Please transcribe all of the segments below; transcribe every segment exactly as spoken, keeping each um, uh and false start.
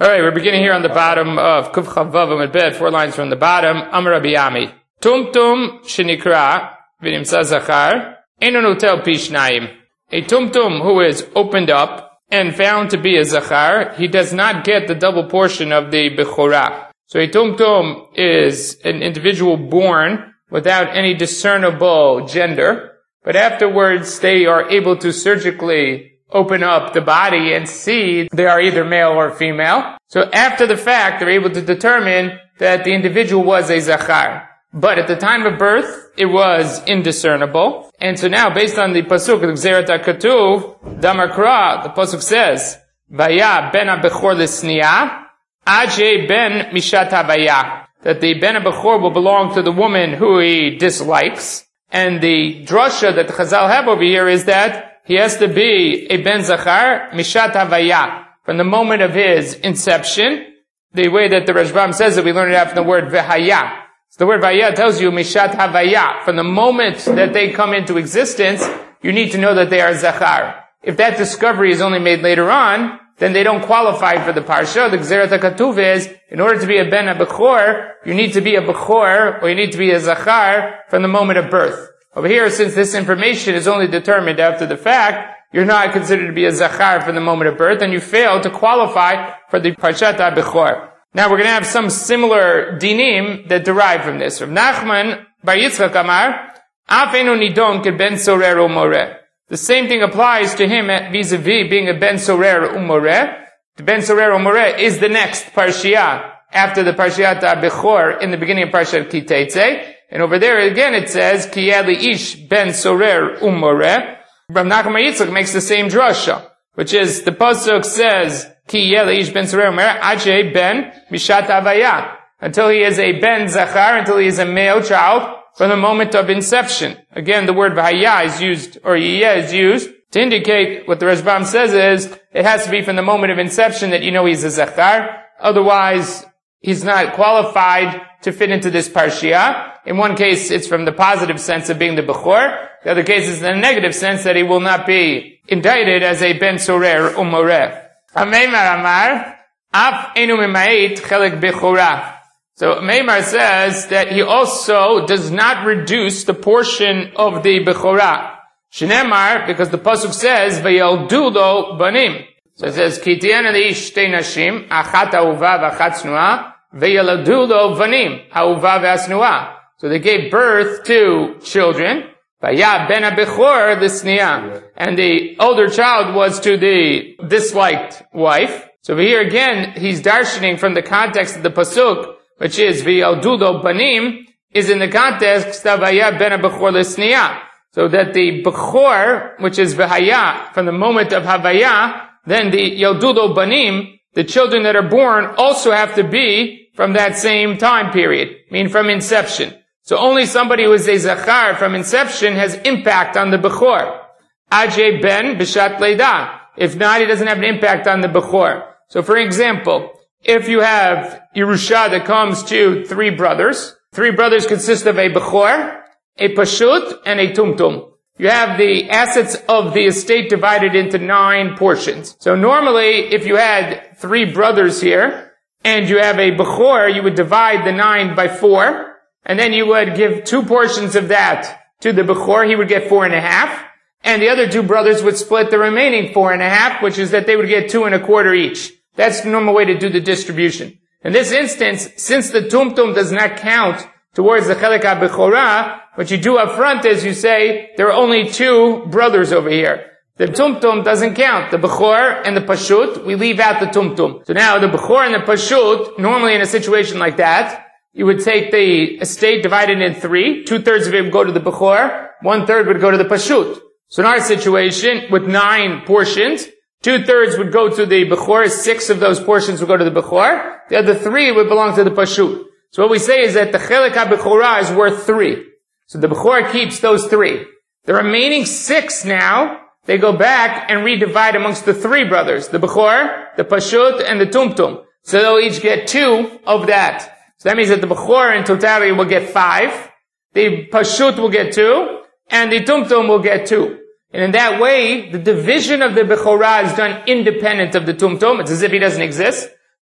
All right, we're beginning here on the bottom of Kuf Chavav Amud Bet, four lines from the bottom. Amar Rabbi Ami. Tum tum shenikra v'nimsa zachar eno notel pi shnayim. A tum tum who is opened up and found to be a zachar, he does not get the double portion of the bechorah. So a tum tum is an individual born without any discernible gender, but afterwards they are able to surgically open up the body and see they are either male or female. So after the fact, they're able to determine that the individual was a zachar. But at the time of birth, it was indiscernible. And so now, based on the pasuk, Gzerat HaKatuv, Damar Kra, the pasuk says, Vaya ben ha-bechor l'sniya, Ajay ben mishat havaya. That the ben ha-bechor will belong to the woman who he dislikes. And the drasha that the Chazal have over here is that he has to be a ben zachar mishat havaya, from the moment of his inception. The way that the Rashbam says it, we learn it out from the word vehaya. So the word vehaya tells you mishat havaya. From the moment that they come into existence, you need to know that they are zachar. If that discovery is only made later on, then they don't qualify for the parsha. The Gzerat HaKatuv is, in order to be a ben ha-bechor, you need to be a bechor, or you need to be a zachar from the moment of birth. Over here, since this information is only determined after the fact, you're not considered to be a zachar from the moment of birth, and you fail to qualify for the parshat ha-bechor. Now we're going to have some similar dinim that derive from this. Rav Nachman bar Yitzchak Amar, Af enu nidon ke ben sorer umoreh. The same thing applies to him vis-a-vis being a ben sorer umoreh. The ben sorer umoreh is the next parshiah after the parshat ha-bechor in the beginning of parshat Ki Teitzei. And over there again it says, Ki yeh ish ben sorer umoreh. Rav Nachman bar Yitzchak makes the same drasha, which is, the pasuk says, Ki yeh ish ben sorer umoreh, Ajay ben mishat havaya. Until he is a ben zachar, until he is a male child, from the moment of inception. Again, the word v'haya is used, or yeh is used, to indicate what the Rashbam says is, it has to be from the moment of inception that you know he's a zachar. Otherwise, he's not qualified to fit into this parshiah. In one case, it's from the positive sense of being the bechor. The other case is in the negative sense that he will not be indicted as a ben sorer umoreh. Ameimar Amar, Af enu memait chelek bechorah. So Meimar says that he also does not reduce the portion of the bechorah. Shneimar, because the pasuk says, Vayaldu lo banim. So it says, Ki tiena leish shtei nashim, achat ahuva v'achat tznuah, Vayaldu lo banim, ahuva v'asnuah. So they gave birth to children. Vaya ben ha-bechor l'sniya. And the older child was to the disliked wife. So over here again, he's darshaning from the context of the pasuk, which is v'yaldu lo banim, is in the context of vaya ben ha-bechor l'sniya. So that the bechor, which is v'haya, from the moment of havaya, then the yaldu lo banim, the children that are born, also have to be from that same time period, I mean from inception. So only somebody who is a zachar from inception has impact on the bechor. Ajay ben b'shat leida. If not, he doesn't have an impact on the bechor. So for example, if you have Yerusha that comes to three brothers, three brothers consist of a bechor, a pashut, and a tumtum. You have the assets of the estate divided into nine portions. So normally, if you had three brothers here, and you have a bechor, you would divide the nine by four, and then you would give two portions of that to the bechor. He would get four and a half, and the other two brothers would split the remaining four and a half, which is that they would get two and a quarter each. That's the normal way to do the distribution. In this instance, since the tumtum does not count towards the chelek ha-bechorah, what you do up front is you say, there are only two brothers over here. The tumtum doesn't count. The bechor and the pashut, we leave out the tumtum. So now the bechor and the pashut, normally in a situation like that, you would take the estate divided in three. Two-thirds of it would go to the bechor. One-third would go to the pashut. So in our situation, with nine portions, two-thirds would go to the bechor. Six of those portions would go to the bechor. The other three would belong to the pashut. So what we say is that the chelek ha-bechorah is worth three. So the bechor keeps those three. The remaining six now, they go back and redivide amongst the three brothers. The bechor, the pashut, and the tumtum. So they'll each get two of that. So that means that the bechor in totality will get five, the pashut will get two, and the tumtum will get two. And in that way, the division of the bechorah is done independent of the tumtum. It's as if he doesn't exist.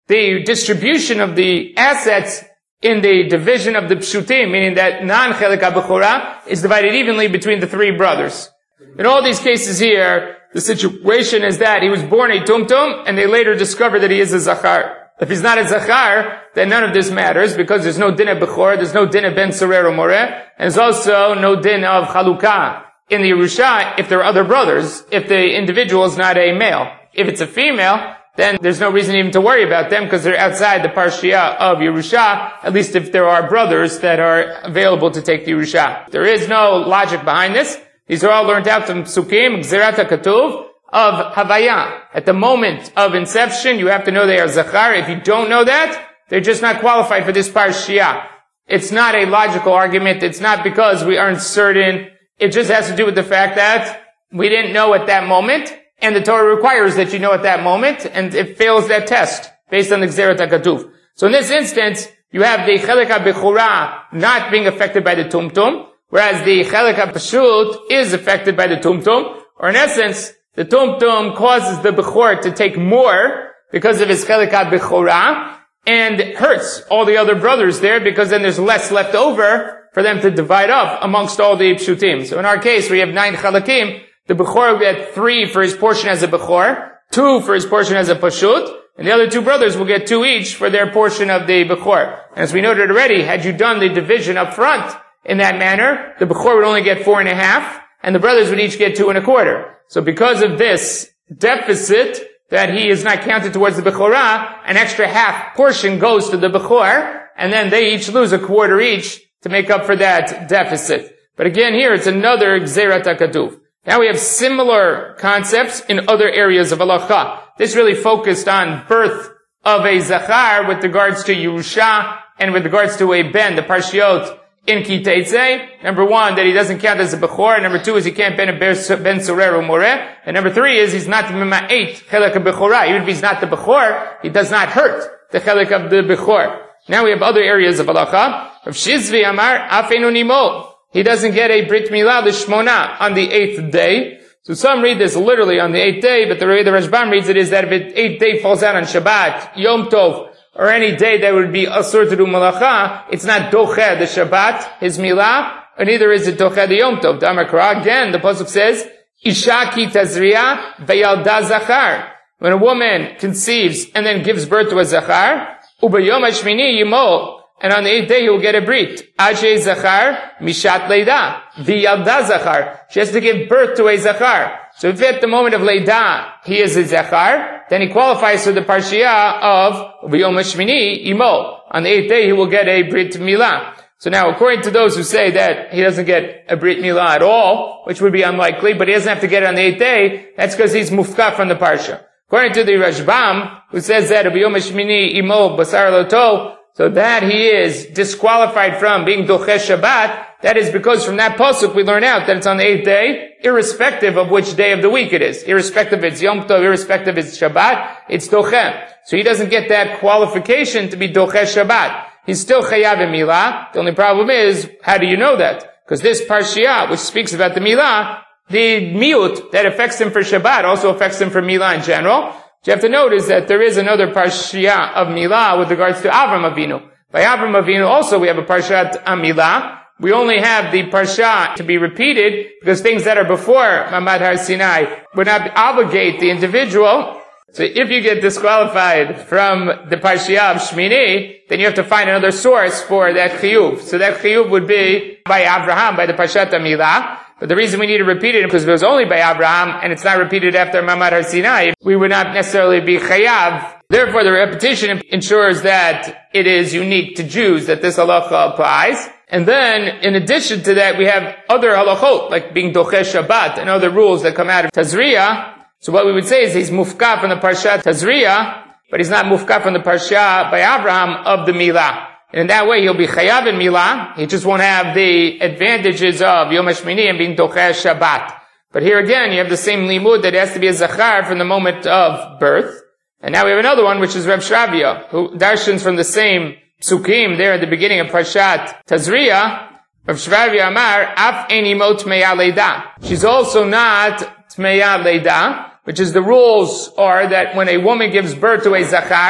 the distribution of the assets in the division of the pshutim, meaning that non-chelik ha-bechorah is divided evenly between the three brothers. In all these cases here, the situation is that he was born a tumtum, and they later discovered that he is a zachar. If he's not a zachar, then none of this matters, because there's no din of bechor, there's no din of ben sorero moreh, and there's also no din of chalukah in the Yerusha if there are other brothers, if the individual is not a male. If it's a female, then there's no reason even to worry about them, because they're outside the Parshiah of Yerusha, at least if there are brothers that are available to take the Yerusha. There is no logic behind this. These are all learned out from Psukim, Gzerat HaKatuv, of Havaya. At the moment of inception, you have to know they are Zachar. If you don't know that, they're just not qualified for this Parshiah. It's not a logical argument. It's not because we aren't certain. It just has to do with the fact that we didn't know at that moment, and the Torah requires that you know at that moment, and it fails that test based on the Gzerat HaKatuv. So in this instance, you have the Chelek HaBechorah not being affected by the Tumtum, whereas the Chelek HaPashut is affected by the Tumtum, or in essence, the Tumtum causes the Bechor to take more because of his Chelek HaBechorah, and hurts all the other brothers there, because then there's less left over for them to divide up amongst all the Pshutim. So in our case, we have nine Chalakim. The Bechor will get three for his portion as a Bechor, two for his portion as a Pashut, and the other two brothers will get two each for their portion of the Bechor. And as we noted already, had you done the division up front in that manner, the Bechor would only get four and a half, and the brothers would each get two and a quarter. So because of this deficit, that he is not counted towards the Bechorah, an extra half portion goes to the Bechor, and then they each lose a quarter each to make up for that deficit. But again, here it's another Gzerat HaKatuv. Now we have similar concepts in other areas of halacha. This really focused on birth of a Zachar with regards to Yerusha and with regards to a Ben, the Parshiot in Ki Teitzei. Number one, that he doesn't count as a Bechor. Number two is he can't ben a Ben Sorero Moreh. And number three is he's not Mima'et Chelek HaBechorah. Even if he's not the Bechor, he does not hurt the Chelek of the Bechor. Now we have other areas of halacha. Rav Shizvi Amar Afenu Nimo. He doesn't get a Brit Milah L'Shmona on the eighth day. So some read this literally on the eighth day, but the way the Rashbam reads it is that if the eighth day falls out on Shabbat, Yom Tov, or any day that would be Asur to do Malacha, it's not Docheh the Shabbat, his Milah, or neither is it Docheh the Yom Tov. Damar Kra, again, the Pasuk says, Isha ki tazriya v'yalda zachar. When a woman conceives and then gives birth to a Zachar, Ubayom Hashmini Yimo, and on the eighth day he will get a brit. Ajay Zachar, Mishat Leida, V'yalda Zachar. She has to give birth to a Zachar. So if at the moment of Leida he is a Zachar, then he qualifies for the Parshiah of V'yom Hashmini Imo. On the eighth day he will get a Brit Milah. So now, according to those who say that he doesn't get a Brit Milah at all, which would be unlikely, but he doesn't have to get it on the eighth day, that's because he's mufka from the Parsha. According to the Rashbam, who says that V'yom Hashmini Imo Basar Loto, so that he is disqualified from being Docheh Shabbat, that is because from that pasuk we learn out that it's on the eighth day, irrespective of which day of the week it is. Irrespective if it's Yom Tov, irrespective if it's Shabbat, it's Docheh. So he doesn't get that qualification to be Docheh Shabbat. He's still Chayav in Milah. The only problem is, how do you know that? Because this Parshiah, which speaks about the Milah, the miut that affects him for Shabbat also affects him for Milah in general. What you have to note is that there is another Parshiah of Milah with regards to Avram Avinu. By Avram Avinu also we have a Parshat Milah. We only have the Parsha to be repeated because things that are before Mamad Har Sinai would not obligate the individual. So if you get disqualified from the Parshiah of Shmini, then you have to find another source for that chiyuv. So that chiyuv would be by Abraham, by the Parshat Milah. But the reason we need to repeat it is because if it was only by Abraham and it's not repeated after Mamad Har Sinai, we would not necessarily be chayav. Therefore, the repetition ensures that it is unique to Jews, that this halacha applies. And then, in addition to that, we have other halachot, like being Docheh Shabbat and other rules that come out of Tazria. So what we would say is he's mufka from the Parsha Tazria, but he's not mufka from the Parsha by Abraham of the Milah. And in that way, he'll be chayav in Milah. He just won't have the advantages of Yom HaShmini and being Docheh Shabbat. But here again, you have the same limud that has to be a Zachar from the moment of birth. And now we have another one, which is Reb Shravia, who darshans from the same psukim there at the beginning of Parshat Tazria. Reb Shravia Amar, Af Ein Imo Tmeya Leida. She's also not Tmeya Leida, which is the rules are that when a woman gives birth to a Zachar,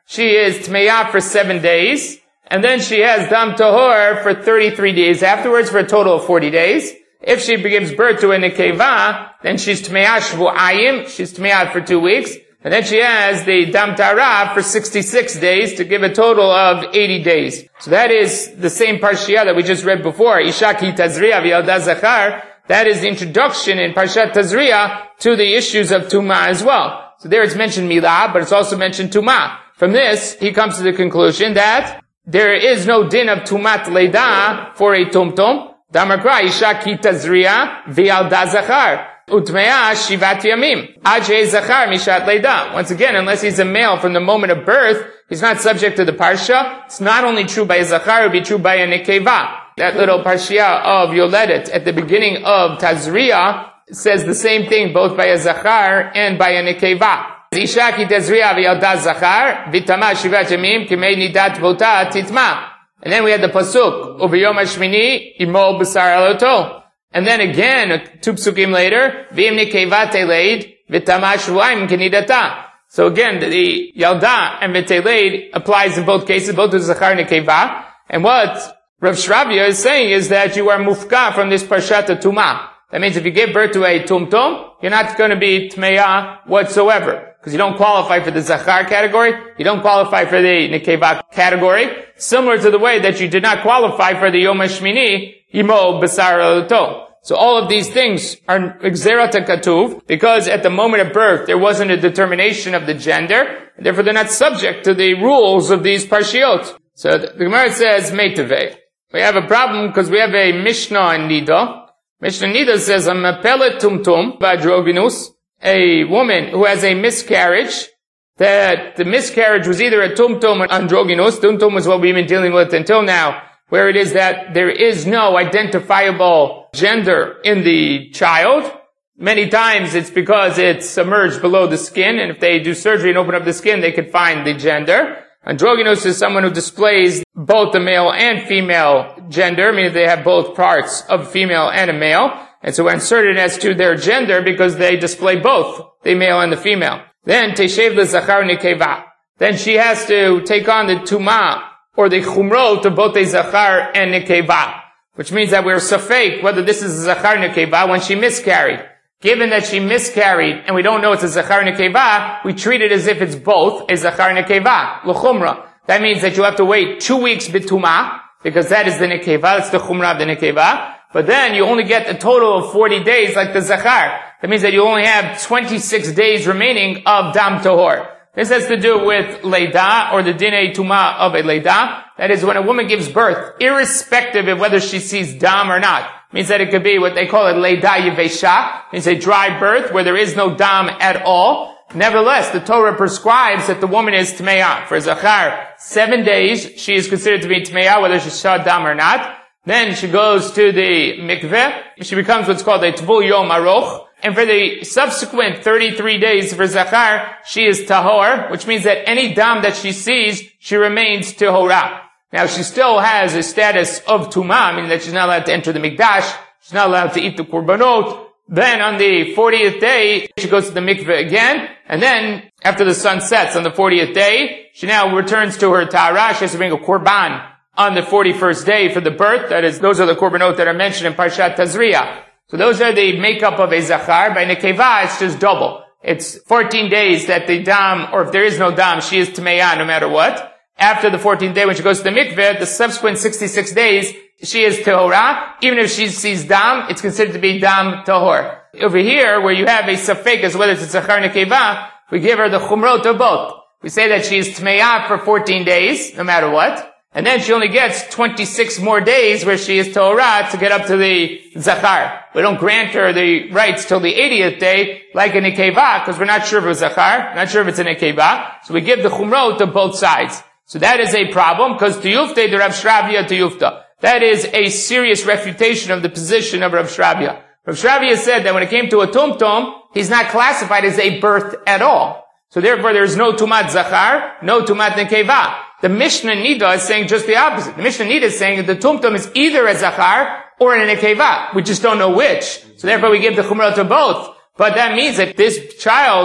she is Tmeya for seven days, and then she has Dam Tahor for thirty-three days afterwards, for a total of forty days. If she gives birth to a Nekeva, then she's Tmeya Shvu'ayim, she's Tmeya for two weeks, and then she has the Dam Tara for sixty-six days to give a total of eighty days. So that is the same Parshiah that we just read before, Isha ki Tazriya v'yalda Zachar. That is the introduction in Parshat Tazriya to the issues of Tumah as well. So there it's mentioned Milah, but it's also mentioned Tumah. From this, he comes to the conclusion that there is no din of Tumat Leida for a Tumtum. Damakra Isha ki Tazriya v'yalda Zachar. Utmeya Shivat Yamim. Ajay Zachar Mishat Leida. Once again, unless he's a male from the moment of birth, he's not subject to the Parsha. It's not only true by a Zachar, it would be true by a Nekeva. That little Parshiah of Yoledet at the beginning of Tazriya says the same thing both by a Zachar and by a Nekeva. Isha ki Tazriya v'yalda Zachar v'tama Shivat Yamim kimei nidat vota titma. And then we had the pasuk Ubiyom Hashmini imo b'sar aloto. And then again, two psukim later, v'im nekeva teleid v'tama shvuayim kenidata. So again, the yalda and v'teleid applies in both cases, both to Zachar and Nekeva. And what Rav Shravya is saying is that you are mufka from this parshat Tumah. That means if you give birth to a tumtum, you're not going to be tmeya whatsoever. Because you don't qualify for the Zachar category, you don't qualify for the Nekeva category, similar to the way that you did not qualify for the Yom HaShmini, Imo B'sar Aloto. So all of these things are Gzerat HaKatuv, because at the moment of birth there wasn't a determination of the gender, and therefore they're not subject to the rules of these Parshiot. So the, the Gemara says, Meitaveh. We have a problem because we have a Mishnah in Nida. Mishnah Nida says, a Mepelet Tumtum Vadroginus, a woman who has a miscarriage, that the miscarriage was either a tumtum or androgynous. Tumtum is what we've been dealing with until now, where it is that there is no identifiable gender in the child. Many times it's because it's submerged below the skin, and if they do surgery and open up the skin, they could find the gender. Androgynous is someone who displays both the male and female gender, meaning they have both parts of a female and a male. And so we're uncertain as to their gender because they display both, the male and the female. Then, Teshev l'Zachar Nekeva. Then she has to take on the Tumah, or the Chumrot of both the Zachar and Nekeva. Which means that we're safek whether this is a Zachar Nekeva when she miscarried. Given that she miscarried, and we don't know it's a Zachar Nekeva, we treat it as if it's both a Zachar Nekeva, l'Chumra. That means that you have to wait two weeks b'Tumah, because that is the Nekeva, that's the Chumra of the Nekeva. But then you only get a total of forty days like the Zachar. That means that you only have twenty-six days remaining of Dam Tahor. This has to do with Leida, or the Dinei Tumah of a Leida. That is when a woman gives birth, irrespective of whether she sees Dam or not. It means that it could be what they call a Leida Yevesha. It means a dry birth where there is no Dam at all. Nevertheless, the Torah prescribes that the woman is Tmeya. For Zachar, seven days, she is considered to be Tmeya, whether she saw Dam or not. Then she goes to the mikveh. She becomes what's called a Tvul Yom Aroch. And for the subsequent thirty-three days for Zachar, she is Tahor, which means that any dam that she sees, she remains Tahorah. Now she still has a status of Tumah, meaning that she's not allowed to enter the Mikdash, she's not allowed to eat the Korbanot. Then on the fortieth day, she goes to the mikveh again, and then after the sun sets on the fortieth day, she now returns to her Tahara. She has to bring a Korban on the forty-first day for the birth. That is, those are the korbanot that are mentioned in Parshat Tazriya. So those are the makeup of a Zachar. By Nekeva, it's just double. It's fourteen days that the Dam, or if there is no Dam, she is Tmeya no matter what. After the fourteenth day, when she goes to the mikveh, the subsequent sixty-six days, she is Tehorah. Even if she sees Dam, it's considered to be Dam Tahor. Over here, where you have a Safek as whether it's a Zachar Nekeva, we give her the Chumrot of both. We say that she is Tmeya for fourteen days, no matter what. And then she only gets twenty-six more days where she is Torah to get up to the Zachar. We don't grant her the rights till the eightieth day, like a Nekeva, because we're not sure if it's Zachar, not sure if it's a Nekeva. So we give the Chumrot to both sides. So that is a problem, because Tiyufte the Rav Shravya Tiyufta. That is a serious refutation of the position of Rav Shravya. Rav Shravya said that when it came to a Tumtum, he's not classified as a birth at all. So therefore there is no Tumat Zachar, no Tumat Nekeva. The Mishnah Nida is saying just the opposite. The Mishnah Nida is saying that the Tumtum is either a Zachar or a Nekeva. We just don't know which. So therefore we give the Chumrah to both. But that means that this child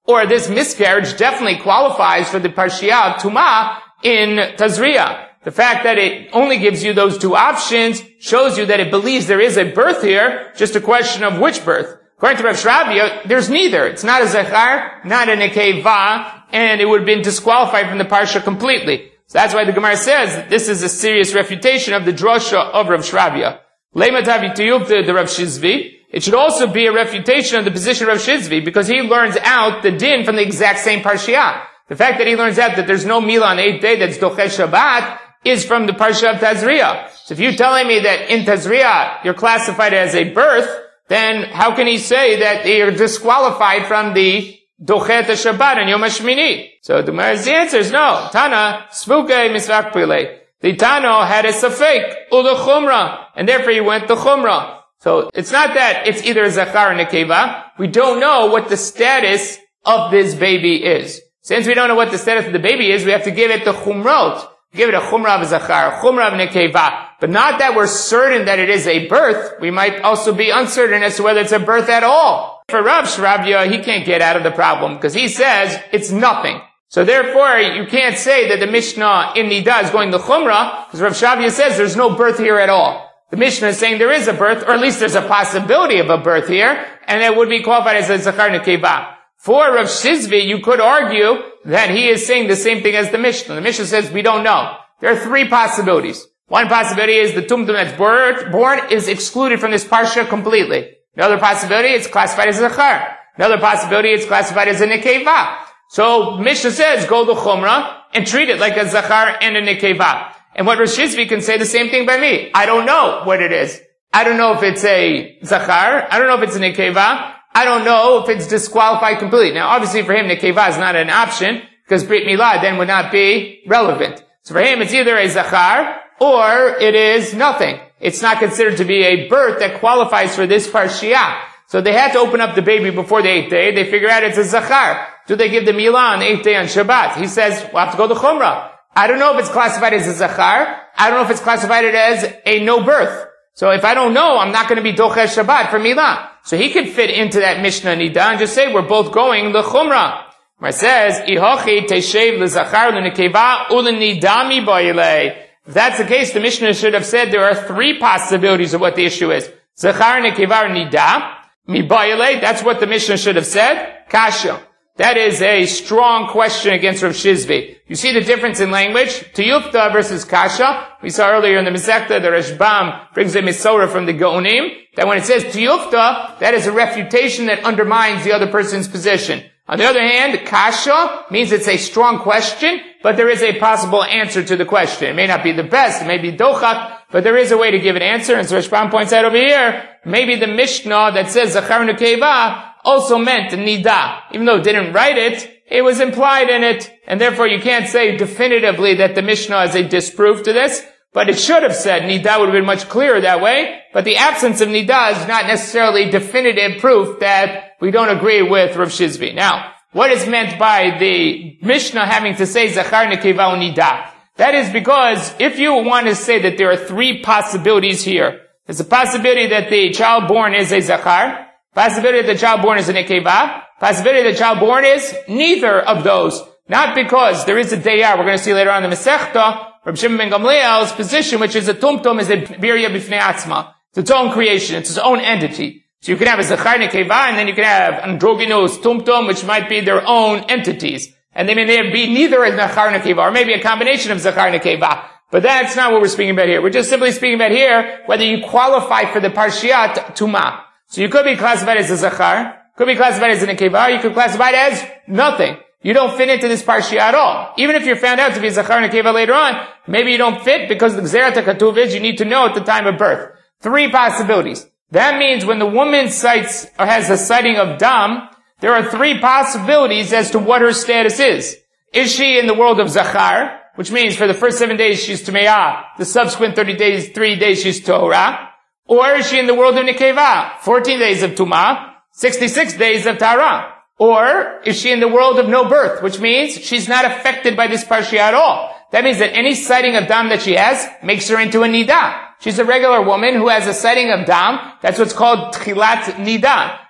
or this miscarriage definitely qualifies for the Parshiyah Tumah in Tazria. The fact that it only gives you those two options shows you that it believes there is a birth here, just a question of which birth. According to Rav Shravya, there's neither. It's not a Zachar, not a Nekeva, and it would have been disqualified from the Parsha completely. So that's why the Gemara says that this is a serious refutation of the drosha of Rav Shravya. Leimatav Yitiyuv, the Rav Shizvi. It should also be a refutation of the position of Rav Shizvi, because he learns out the din from the exact same Parshiyah. The fact that he learns out that there's no Mila on the eighth day that's Doche Shabbat is from the Parsha of Tazria. So if you're telling me that in Tazria you're classified as a birth, then how can he say that you're disqualified from the Dochet Shabbat and Yom HaShmini? So the Gemara's answer is no. Tana, Svukei Misvak Pile. The Tano had a Safek, Ula Chumra, and therefore he went to Chumra. So it's not that it's either a Zachar or Nekeva. We don't know what the status of this baby is. Since we don't know what the status of the baby is, we have to give it the Chumrot. Give it a Chumra of a Zachar, a Chumra of Nekeva. But not that we're certain that it is a birth. We might also be uncertain as to whether it's a birth at all. For Rav Shravya, he can't get out of the problem because he says it's nothing. So therefore, you can't say that the Mishnah in Nida is going to Chumra, because Rav Shravya says there's no birth here at all. The Mishnah is saying there is a birth, or at least there's a possibility of a birth here, and that would be qualified as a Zachar Nekeva. For Rav Shizvi, you could argue that he is saying the same thing as the Mishnah. The Mishnah says we don't know. There are three possibilities. One possibility is the Tumtum that's born is excluded from this Parsha completely. Another possibility, it's classified as a Zachar. Another possibility, it's classified as a Nekeva. So Mishnah says go to Chumra and treat it like a Zachar and a Nekeva. And what Rav Shizvi can say the same thing by me. I don't know what it is. I don't know if it's a Zachar. I don't know if it's a Nekeva. I don't know if it's disqualified completely. Now, obviously for him, Nekeva is not an option, because Brit Milah then would not be relevant. So for him, it's either a Zachar, or it is nothing. It's not considered to be a birth that qualifies for this Parshiyah. So they had to open up the baby before the eighth day. They figure out it's a Zachar. Do they give the Milah on the eighth day on Shabbat? He says, we'll have to go to Chumrah. I don't know if it's classified as a Zachar. I don't know if it's classified as a no birth. So if I don't know, I'm not going to be Doche Shabbat for Milah. So he could fit into that Mishnah Nida and just say, we're both going the Chumrah. Where it says, Ihochi teshev l'zachar l'nekeva u'lenidami ba'ilei. If that's the case, the Mishnah should have said there are three possibilities of what the issue is. Zachar, nekeva, nida. Mi ba'ilei, that's what the Mishnah should have said. Kasha. That is a strong question against Rav Shizvi. You see the difference in language? Tiyufta versus Kasha. We saw earlier in the Masechta, the Rashbam brings a Misora from the Gaonim, that when it says Tiyufta, that is a refutation that undermines the other person's position. On the other hand, Kasha means it's a strong question, but there is a possible answer to the question. It may not be the best, it may be Dochak, but there is a way to give an answer. And so Rashbam points out over here, maybe the Mishnah that says Zachar Nekeva also meant Nida. Even though it didn't write it, it was implied in it, and therefore you can't say definitively that the Mishnah is a disproof to this, but it should have said Nida would have been much clearer that way, but the absence of Nida is not necessarily definitive proof that we don't agree with Rav Shizvi. Now, what is meant by the Mishnah having to say Zachar Nekeva Nida? That is because if you want to say that there are three possibilities here, there's a possibility that the child born is a Zachar, possibility that the child born is a Nekeva, possibility that the child born is neither of those. Not because there is a Dayar, we're going to see later on in the Masechta, Reb Shimon ben Gamliel's position, which is a Tumtum, is a Birya Bifnei Atzma. It's its own creation, it's its own entity. So you can have a Zachar Nekeva, and then you can have Androgynous Tumtum, which might be their own entities. And they may be neither a Zachar Nekeva, or maybe a combination of Zachar Nekeva. But that's not what we're speaking about here. We're just simply speaking about here whether you qualify for the Parshiyat Tumah. So you could be classified as a Zachar, could be classified as a Nekeva, you could classify it as nothing. You don't fit into this Parshiyah at all. Even if you're found out to be a Zachar Nekeva later on, maybe you don't fit because the Gzerat HaKatuv is you need to know at the time of birth. Three possibilities. That means when the woman cites or has a sighting of Dam, there are three possibilities as to what her status is. Is she in the world of Zachar, which means for the first seven days she's Tumeah, the subsequent thirty days, three days she's Torah, or is she in the world of Nekeva, fourteen days of Tumah, sixty-six days of Tara? Or is she in the world of no birth, which means she's not affected by this Parshiyah at all? That means that any sighting of Dam that she has makes her into a Nida. She's a regular woman who has a sighting of Dam. That's what's called Tchilat Nida.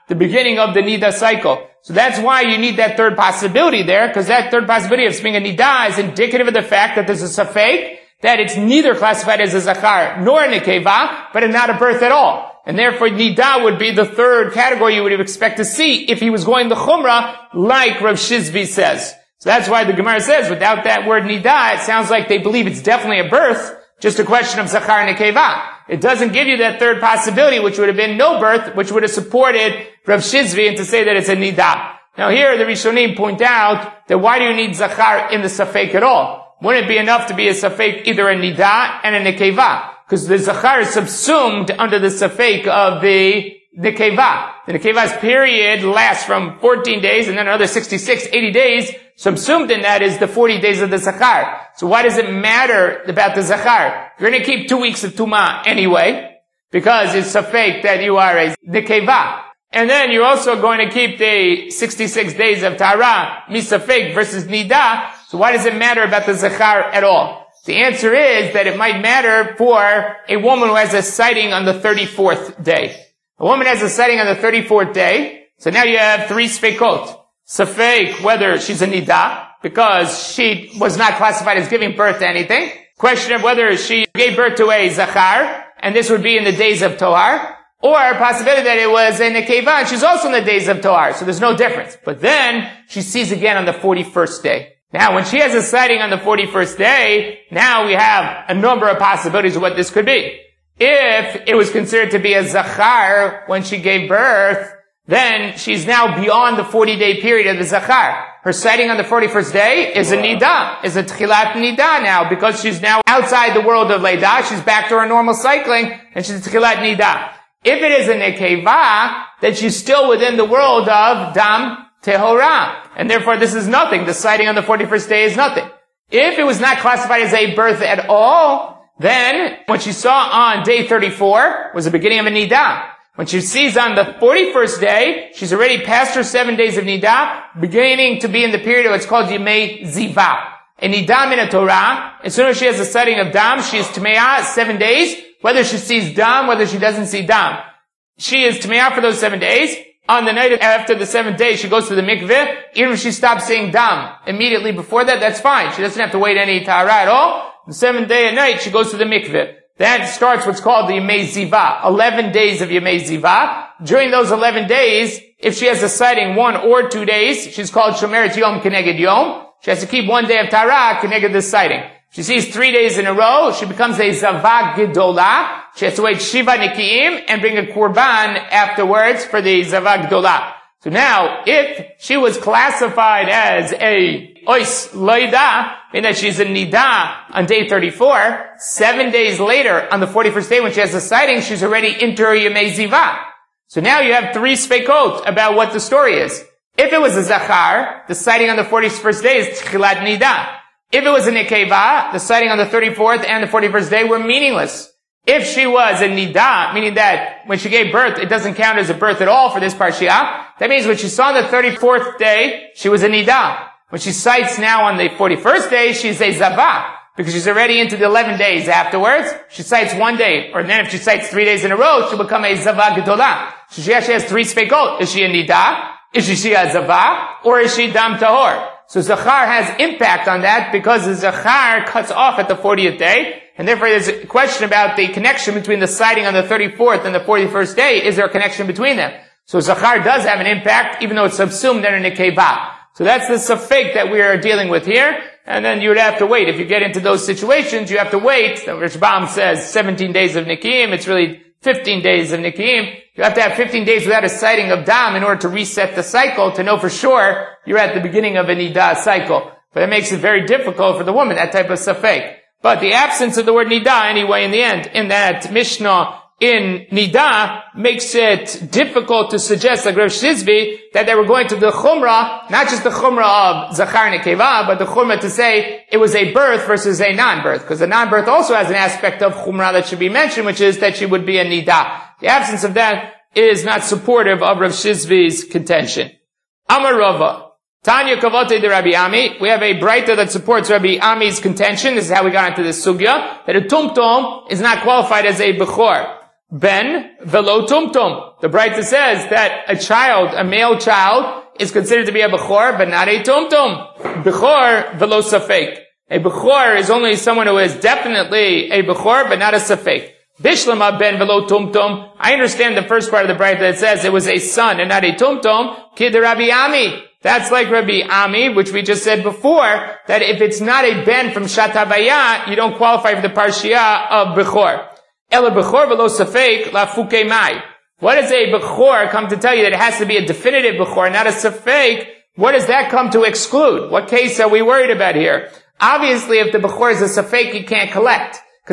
the beginning of the nida cycle. So that's why you need that third possibility there, because that third possibility of being a nida is indicative of the fact that there's a safek, that it's neither classified as a zachar nor a nekeva, but not a birth at all. And therefore nida would be the third category you would expect to see if he was going the chumrah, like Rav Shizvi says. So that's why the Gemara says, without that word nida, it sounds like they believe it's definitely a birth, just a question of zachar and nekeva. It doesn't give you that third possibility, which would have been no birth, which would have supported Rav Shizvi, and to say that it's a nida. Now here, the Rishonim point out that why do you need zachar in the safek at all? Wouldn't it be enough to be a safek, either a nida and a nekeva? Because the zachar is subsumed under the safek of the nekeva. The nekeva's period lasts from fourteen days and then another sixty-six, eighty days. Subsumed in that is the forty days of the zachar. So why does it matter about the zachar? You're going to keep two weeks of tumah anyway, because it's safek that you are a nekeva. And then you're also going to keep the sixty-six days of Tara, misafek versus nida. So why does it matter about the zachar at all? The answer is that it might matter for a woman who has a sighting on the thirty-fourth day. A woman has a sighting on the thirty-fourth day, so now you have three sfekot. Safek, whether she's a nida, because she was not classified as giving birth to anything. Question of whether she gave birth to a zachar, and this would be in the days of Tohar. Or a possibility that it was a nekeva, and she's also in the days of Tohar, so there's no difference. But then, she sees again on the forty-first day. Now, when she has a sighting on the forty-first day, now we have a number of possibilities of what this could be. If it was considered to be a zachar when she gave birth, then she's now beyond the forty-day period of the zachar. Her sighting on the forty-first day is a nida, is a tchilat nida now, because she's now outside the world of leidah, she's back to her normal cycling, and she's a tchilat nida. If it is a nekeva, then she's still within the world of dam tehora. And therefore this is nothing. The sighting on the forty-first day is nothing. If it was not classified as a birth at all, then what she saw on day thirty-four was the beginning of a nida. When she sees on the forty-first day, she's already past her seven days of nida, beginning to be in the period of what's called Yemei Ziva. A nida min Torah, as soon as she has a sighting of dam, she is tmeah seven days, whether she sees dam, whether she doesn't see dam. She is tmeah for those seven days. On the night after the seventh day, she goes to the mikveh. Even if she stops seeing dam immediately before that, that's fine. She doesn't have to wait any tahara at all. The seventh day at night, she goes to the mikveh. That starts what's called the Yemei Ziva, eleven days of Yemei Ziva. During those eleven days, if she has a sighting one or two days, she's called Shomeret Yom Keneged Yom. She has to keep one day of Tara Keneged this sighting. She sees three days in a row, she becomes a Zavah Gedolah. She has to wait Shiva Nikiim and bring a Kurban afterwards for the Zavah Gedolah. So now, if she was classified as a Ois Loida, meaning that she's a Nida on day thirty-four, seven days later, on the forty-first day when she has a sighting, she's already into her Yemei Ziva. So now you have three spekot about what the story is. If it was a Zachar, the sighting on the forty-first day is Tchilat Nida. If it was a Nekeva, the sighting on the thirty-fourth and the forty-first day were meaningless. If she was a Nida, meaning that when she gave birth, it doesn't count as a birth at all for this Parshiah, that means when she saw on the thirty-fourth day, she was a Nida. When she sights now on the forty-first day, she's a Zavah, because she's already into the eleven days afterwards. She sights one day, or then if she sights three days in a row, she'll become a Zavah Gedolah. So she actually has three spekot. Is she a Nida? Is she a Zavah? Or is she Dam Tahor? So Zachar has impact on that because the Zachar cuts off at the fortieth day, and therefore there's a question about the connection between the sighting on the thirty-fourth and the forty-first day. Is there a connection between them? So Zachar does have an impact, even though it's subsumed under Nekeva. So that's the safek that we are dealing with here, and then you would have to wait. If you get into those situations, you have to wait. The Rishbam says seventeen days of Nikim, it's really fifteen days of Nikim. You have to have fifteen days without a sighting of Dam in order to reset the cycle, to know for sure you're at the beginning of a Nida cycle. But it makes it very difficult for the woman, that type of safek. But the absence of the word Nida, anyway, in the end, in that Mishnah, in Nida, makes it difficult to suggest, like Rav Shizvi, that they were going to the Chumrah, not just the Chumrah of Zachar and Nekeva, but the Chumrah to say it was a birth versus a non-birth. Because the non-birth also has an aspect of Chumrah that should be mentioned, which is that she would be a Nida. The absence of that is not supportive of Rav Shizvi's contention. Amar Rava. Tanya Kavote de Rabbi Ami. We have a braita that supports Rabbi Ami's contention. This is how we got into this sugya, that a tumtum is not qualified as a bechor. ben velo tumtum. The Braita says that a child, a male child, is considered to be a bechor, but not a tumtum. Bechor velo safek. A bechor is only someone who is definitely a bechor, but not a safek. Bishlama ben velo tumtum. I understand the first part of the Braita that says it was a son and not a tumtum. Kid Rabbi Ami. That's like Rabbi Ami, which we just said before, that if it's not a ben from Shat Havaya, you don't qualify for the Parshiah of Bechor. Ela Bechor velo safek la fuke mai. What does a Bechor come to tell you that it has to be a definitive Bechor, not a safek? What does that come to exclude? What case are we worried about here? Obviously, if the Bechor is a safek, he can't collect. Because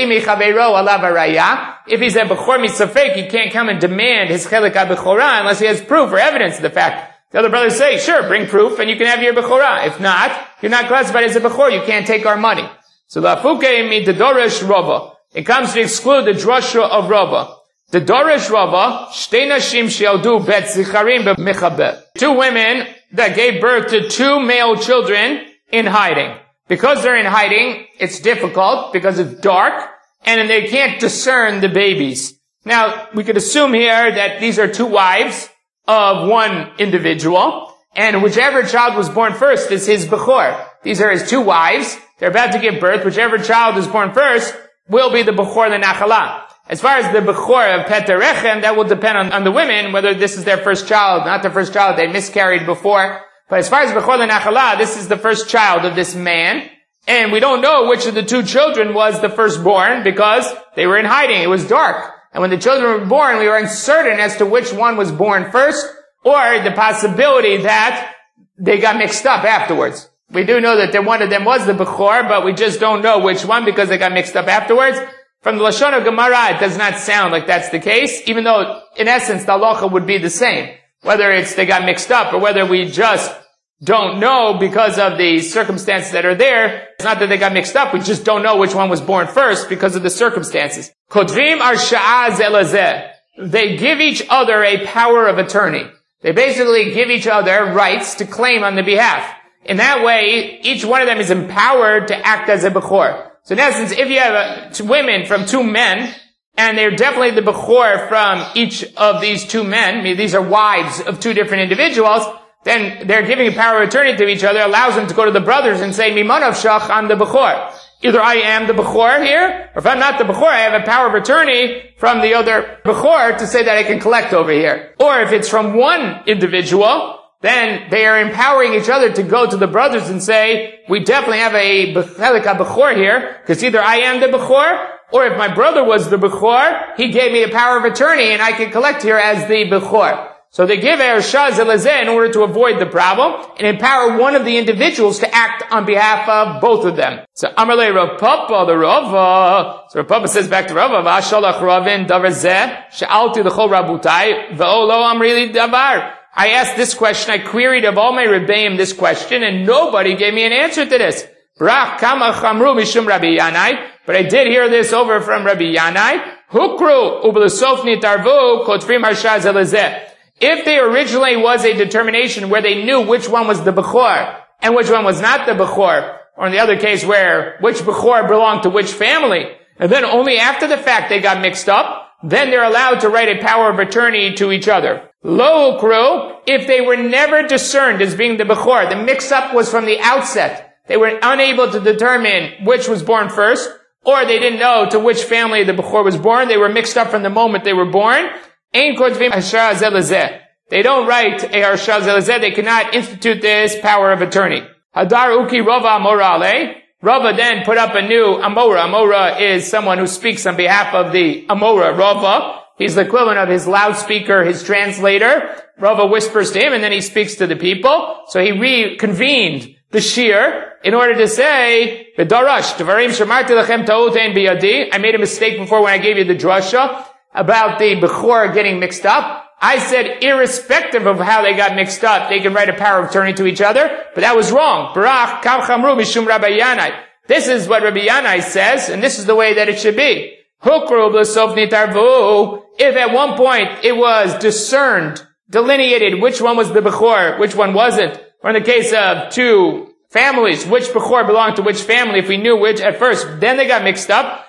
if he's a Bechor mi safek, he can't come and demand his chelik ha-Bechorah unless he has proof or evidence of the fact. The other brothers say, sure, bring proof and you can have your Bechorah. If not, you're not classified as a Bechor, you can't take our money. So lafuke mi dedorish Rava. It comes to exclude the drasha of Rava. The Dorish Rava, shtei nashim she'aldu bet zicharim b'mechabeh. Two women that gave birth to two male children in hiding. Because they're in hiding, it's difficult because it's dark and they can't discern the babies. Now, we could assume here that these are two wives of one individual, and whichever child was born first is his Bechor. These are his two wives. They're about to give birth. Whichever child is born first will be the Bechor, the Nachalah. As far as the Bechor of Peter Rechem, that will depend on, on the women, whether this is their first child, not their first child, they miscarried before. But as far as Bechor the Nachalah, this is the first child of this man. And we don't know which of the two children was the firstborn because they were in hiding. It was dark. And when the children were born, we were uncertain as to which one was born first or the possibility that they got mixed up afterwards. We do know that one of them was the Bechor, but we just don't know which one because they got mixed up afterwards. From the Lashon of Gemara, it does not sound like that's the case, even though, in essence, the halacha would be the same. Whether it's they got mixed up or whether we just don't know because of the circumstances that are there. It's not that they got mixed up, we just don't know which one was born first because of the circumstances. Kodrim arsha'a zelazeh. They give each other a power of attorney. They basically give each other rights to claim on the behalf. In that way, each one of them is empowered to act as a Bechor. So in essence, if you have a, two women from two men, and they're definitely the Bechor from each of these two men, I mean, these are wives of two different individuals, then they're giving a power of attorney to each other, allows them to go to the brothers and say, Mimanav Shach, I'm the Bechor. Either I am the Bechor here, or if I'm not the Bechor, I have a power of attorney from the other Bechor to say that I can collect over here. Or if it's from one individual, then they are empowering each other to go to the brothers and say, we definitely have a chelik ha-Bechor here, because either I am the Bechor, or if my brother was the Bechor, he gave me a power of attorney and I can collect here as the Bechor. So they give Ersha Zelazeh in order to avoid the problem and empower one of the individuals to act on behalf of both of them. So Amarle Rav Papa, the Rava. So Rav Papa says back to Rava, V'ashalach Ravin davar zeh, she'alti l'chol rabutai, v'olo amrili davar. I asked this question, I queried of all my Rebbeim this question, and nobody gave me an answer to this. Brach kama chamru mishum Rabbi Yanai, but I did hear this over from Rabbi Yanai. Hukru ublesof nitarvu kotrim harsha zelazeh. If there originally was a determination where they knew which one was the Bechor and which one was not the Bechor, or in the other case where which Bechor belonged to which family, and then only after the fact they got mixed up, then they're allowed to write a power of attorney to each other. Lo ukru, if they were never discerned as being the Bechor, the mix-up was from the outset. They were unable to determine which was born first, or they didn't know to which family the Bechor was born. They were mixed up from the moment they were born. They don't write a harsha zelazeh. They cannot institute this power of attorney. Hadar uki Rava amorale. Rava then put up a new Amora. Amora is someone who speaks on behalf of the Amora, Rava. He's the equivalent of his loudspeaker, his translator. Rava whispers to him and then he speaks to the people. So he reconvened the shir in order to say, B'darash, Devarim shamarti lechem ta'utein biyadi. I made a mistake before when I gave you the drasha about the Bechor getting mixed up. I said, irrespective of how they got mixed up, they can write a power of attorney to each other, but that was wrong. Barach kam chamru mishum Rabbi Yanai. This is what Rabbi Yanai says, and this is the way that it should be. Hukru b'sof nitarvu. If at one point it was discerned, delineated which one was the Bechor, which one wasn't, or in the case of two families, which Bechor belonged to which family, if we knew which at first, then they got mixed up,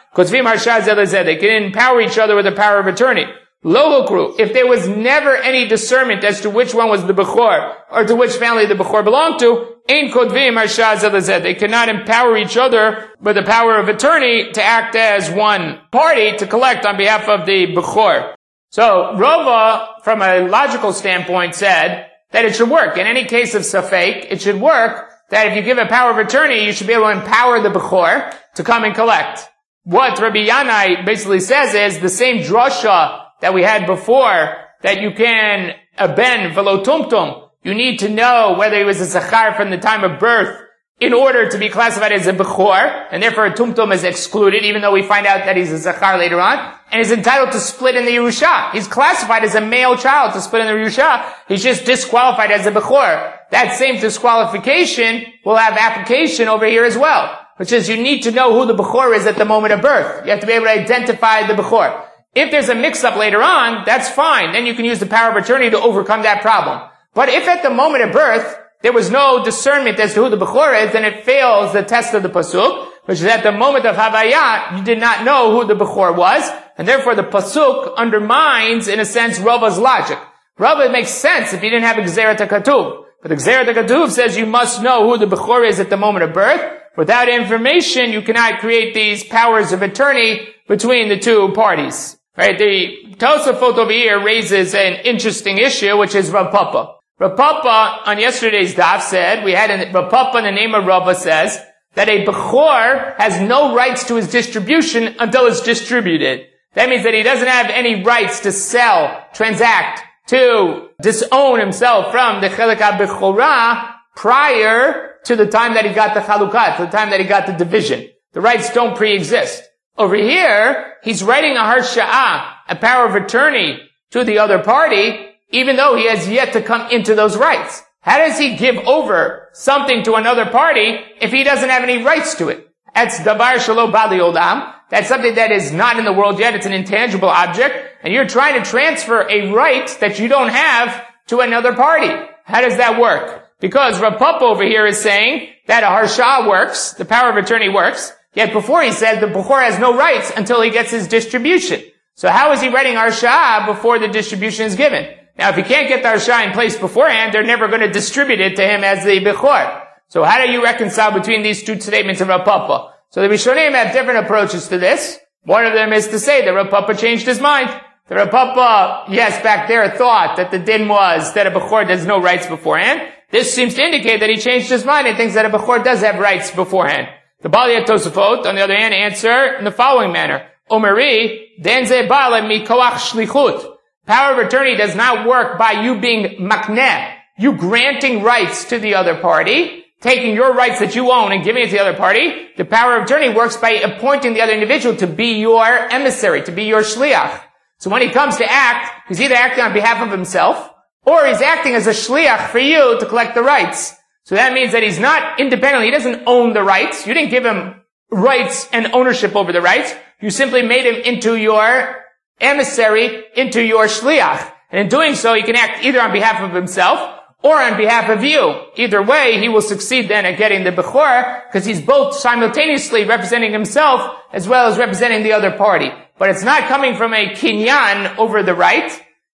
They can empower each other with the power of attorney. Lo hukru, if there was never any discernment as to which one was the Bechor, or to which family the Bechor belonged to, ein kodvim harsha zeh lezeh. They cannot empower each other with the power of attorney to act as one party to collect on behalf of the Bechor. So, Rava, from a logical standpoint, said that it should work. In any case of Safek, it should work that if you give a power of attorney, you should be able to empower the Bechor to come and collect. What Rabbi Yanai basically says is the same drasha that we had before, that you can a ben velo tumtum. You need to know whether he was a zachar from the time of birth in order to be classified as a bechor, and therefore a tumtum is excluded, even though we find out that he's a zachar later on, and is entitled to split in the Yerusha. He's classified as a male child to split in the Yerusha. He's just disqualified as a bechor. That same disqualification will have application over here as well, which is you need to know who the bechor is at the moment of birth. You have to be able to identify the bechor. If there's a mix-up later on, that's fine. Then you can use the power of attorney to overcome that problem. But if at the moment of birth, there was no discernment as to who the Bechor is, then it fails the test of the Pasuk, which is at the moment of Havayah, you did not know who the Bechor was, and therefore the Pasuk undermines, in a sense, Rava's logic. Rava makes sense if you didn't have Gzeirat HaKatuv. But the Gzeirat HaKatuv says you must know who the Bechor is at the moment of birth. Without information, you cannot create these powers of attorney between the two parties. Right, the Tosafot over here raises an interesting issue, which is Rav Papa. Rav Papa, on yesterday's daf, said, we had a, Rav Papa in the name of Rava says, that a Bechor has no rights to his distribution until it's distributed. That means that he doesn't have any rights to sell, transact, to disown himself from the Chelik HaBechorah prior to the time that he got the Chalukah, to the time that he got the division. The rights don't pre-exist. Over here, he's writing a harsha'ah, a power of attorney, to the other party, even though he has yet to come into those rights. How does he give over something to another party if he doesn't have any rights to it? That's davar shelo bali olam. That's something that is not in the world yet. It's an intangible object, and you're trying to transfer a right that you don't have to another party. How does that work? Because Rav Papa over here is saying that a harsha'ah works, the power of attorney works, yet before he said the Bechor has no rights until he gets his distribution. So how is he writing harsha'ah before the distribution is given? Now if he can't get the harsha'ah in place beforehand, they're never going to distribute it to him as the Bechor. So how do you reconcile between these two statements of Rav Papa? So the Rishonim have different approaches to this. One of them is to say that Rav Papa changed his mind. The Rav Papa, yes, back there thought that the din was that a Bechor has no rights beforehand. This seems to indicate that he changed his mind and thinks that a Bechor does have rights beforehand. The Bali Tosafot, on the other hand, answer in the following manner. Omeri, denze bala mikoach shlichut. Power of attorney does not work by you being makneh, you granting rights to the other party, taking your rights that you own and giving it to the other party. The power of attorney works by appointing the other individual to be your emissary, to be your shliach. So when he comes to act, he's either acting on behalf of himself, or he's acting as a shliach for you to collect the rights. So that means that he's not independent. He doesn't own the rights. You didn't give him rights and ownership over the rights. You simply made him into your emissary, into your shliach. And in doing so, he can act either on behalf of himself or on behalf of you. Either way, he will succeed then at getting the Bechor, because he's both simultaneously representing himself as well as representing the other party. But it's not coming from a kinyan over the right.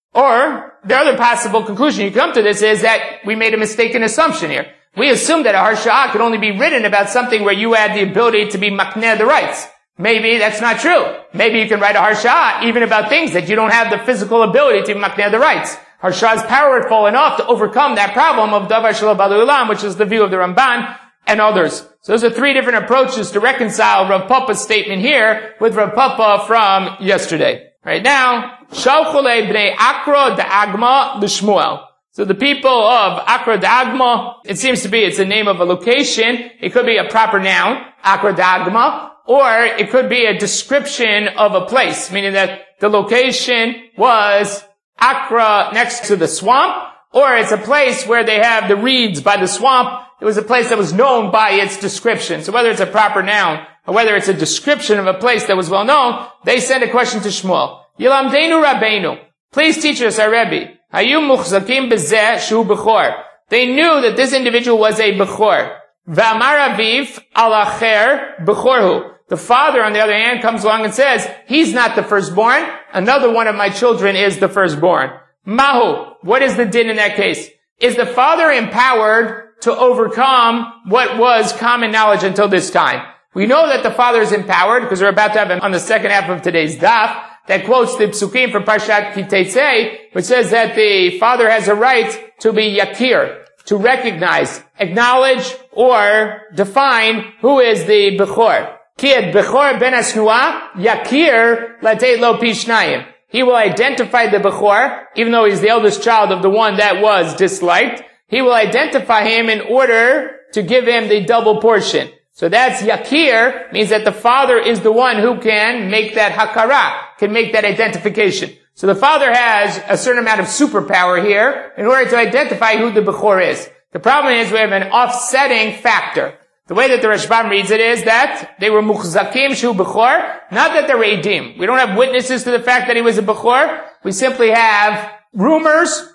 Or the other possible conclusion you come to this is that we made a mistaken assumption here. We assume that a harsha'ah could only be written about something where you had the ability to be makneh the rights. Maybe that's not true. Maybe you can write a harsha'ah even about things that you don't have the physical ability to be makneh the rights. Harsha'ah is powerful enough to overcome that problem of davar shelo bali olam, which is the view of the Ramban and others. So those are three different approaches to reconcile Rav Papa's statement here with Rav Papa from yesterday. Right now, Shalchule bnei Akra da'agma l'Shmuel. So the people of Akra da'agma, it seems to be, it's a name of a location. It could be a proper noun, Akra da'agma, or it could be a description of a place, meaning that the location was Akra next to the swamp, or it's a place where they have the reeds by the swamp. It was a place that was known by its description. So whether it's a proper noun, or whether it's a description of a place that was well known, they send a question to Shmuel. Yilamdeinu Rabbeinu. Please teach us, our Rebbe. Hayu muchzakim bezeh shu bechor. They knew that this individual was a bechor. V'amar aviv al acher bechorhu. The father, on the other hand, comes along and says, he's not the firstborn. Another one of my children is the firstborn. Mahu. What is the din in that case? Is the father empowered to overcome what was common knowledge until this time? We know that the father is empowered because we're about to have on the second half of today's daf that quotes the psukim from Parshat Ki Teitzei, which says that the father has a right to be yakir, to recognize, acknowledge, or define who is the bechor. Kid bechor ben asnua yakir latei lo pishnayim. He will identify the bechor, even though he's the eldest child of the one that was disliked. He will identify him in order to give him the double portion. So that's yakir, means that the father is the one who can make that hakara, can make that identification. So the father has a certain amount of superpower here in order to identify who the bechor is. The problem is we have an offsetting factor. The way that the Rashbam reads it is that they were muchzakim shu bechor, not that they're edim. We don't have witnesses to the fact that he was a bechor. We simply have rumors,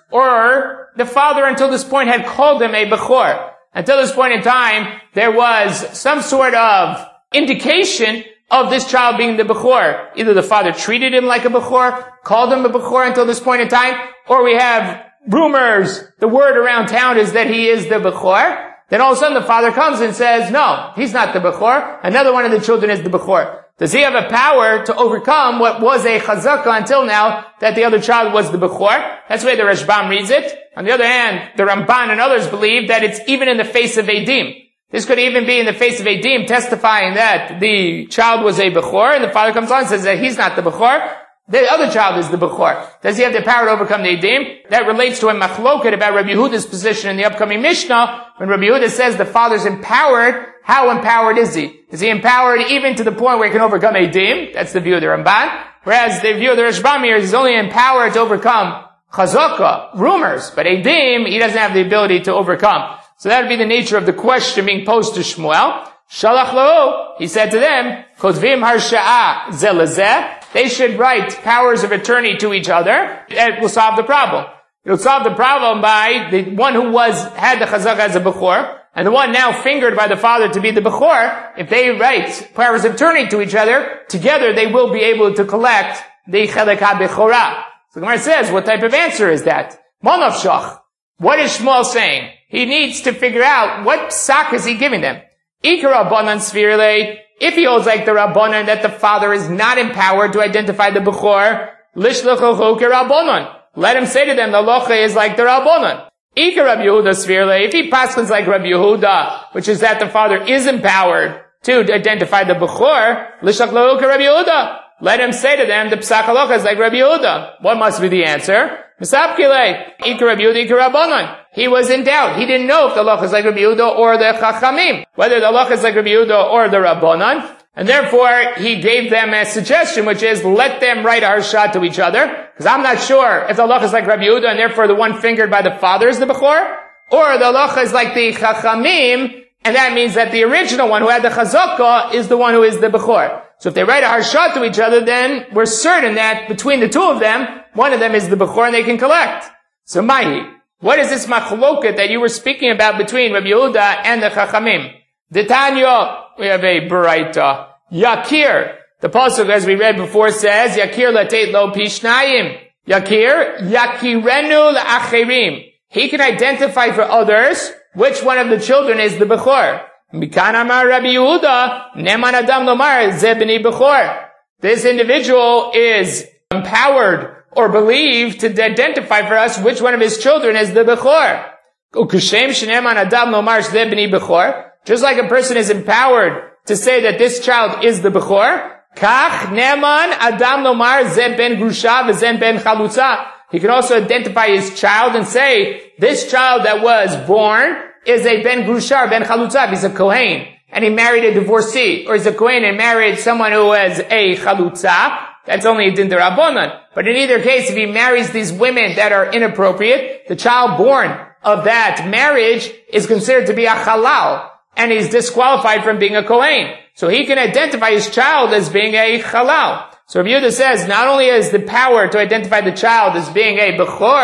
or the father until this point had called him a bechor. Until this point in time, there was some sort of indication of this child being the bechor. Either the father treated him like a bechor, called him a bechor until this point in time, or we have rumors, the word around town is that he is the bechor. Then all of a sudden the father comes and says, no, he's not the bechor. Another one of the children is the bechor. Does he have a power to overcome what was a chazaka until now, that the other child was the bechor? That's the way the Rashbam reads it. On the other hand, the Ramban and others believe that it's even in the face of Eidim. This could even be in the face of Eidim, testifying that the child was a bechor, and the father comes on and says that he's not the bechor. The other child is the bechor. Does he have the power to overcome the Eidim? That relates to a machloket about Rabbi Yehuda's position in the upcoming Mishnah. When Rabbi Yehuda says the father's empowered, how empowered is he? Is he empowered even to the point where he can overcome Eidim? That's the view of the Ramban. Whereas the view of the Rashbam here is he's only empowered to overcome chazaka, rumors, but Eidim, he doesn't have the ability to overcome. So that would be the nature of the question being posed to Shmuel. Shalach lo, he said to them, Kotvim harsha'a ze lezeh. They should write powers of attorney to each other. That will solve the problem. It will solve the problem by the one who was, had the chazaka as a bechor, and the one now fingered by the father to be the bechor. If they write powers of attorney to each other, together they will be able to collect the chelek ha-bechorah. So the Gemara says, what type of answer is that? Monavshach. What is Shmuel saying? He needs to figure out what psak is he giving them. Ikar Rabbanan Svirle. If he holds like the Rabbanan that the father is not empowered to identify the Bechor, Lishlechocho Rabbanan. Let him say to them, the Locha is like the Rabbanan. Ikar Rabbi Yehuda Svirle. If he paskins like Rabbi Yehuda, which is that the father is empowered to identify the Bechor, Lishlechocho Rabbi Yehuda. Let him say to them, the Psak Halacha is like Rabbi Yehuda. What must be the answer? Misapkile, Ikar Rabbi Yehuda, Ikar Rabbanan. He was in doubt. He didn't know if the Halacha is like Rabbi Yehuda or the Chachamim, whether the Halacha is like Rabbi Yehuda or the Rabbanan. And therefore, he gave them a suggestion, which is, let them write a harsha to each other, because I'm not sure if the Halacha is like Rabbi Yehuda, and therefore the one fingered by the father is the Bechor, or the Halacha is like the Chachamim, and that means that the original one who had the Chazakah is the one who is the Bechor. So if they write a harsha to each other, then we're certain that between the two of them, one of them is the Bechor and they can collect. So Mahi, what is this machloket that you were speaking about between Rabbi Yehuda and the Chachamim? D'Tanya, we have a Baraita. Yakir. The pasuk, as we read before, says, Yakir latet lo pishnayim. Yakir, Yakirenu la'acherim. He can identify for others which one of the children is the Bechor. Mikan amar Rabbi Yehuda, neman adam lomar ze b'nei Bechor. This individual is empowered or believed to identify for us which one of his children is the Bechor. Ukashem sheneman adam lomar ze b'nei Bechor. Just like a person is empowered to say that this child is the Bechor, kach neman adam lomar ze ben grusha v'zen ben chalutza. He can also identify his child and say, this child that was born is a ben grushar, ben chalutza. He's a kohen, and he married a divorcee, or he's a kohen and married someone who was a chalutza. That's only a din d'Rabbanan. But in either case, if he marries these women that are inappropriate, the child born of that marriage is considered to be a halal, and he's disqualified from being a kohen. So he can identify his child as being a halal. So Rabbi Yehuda says, not only is the power to identify the child as being a Bechor,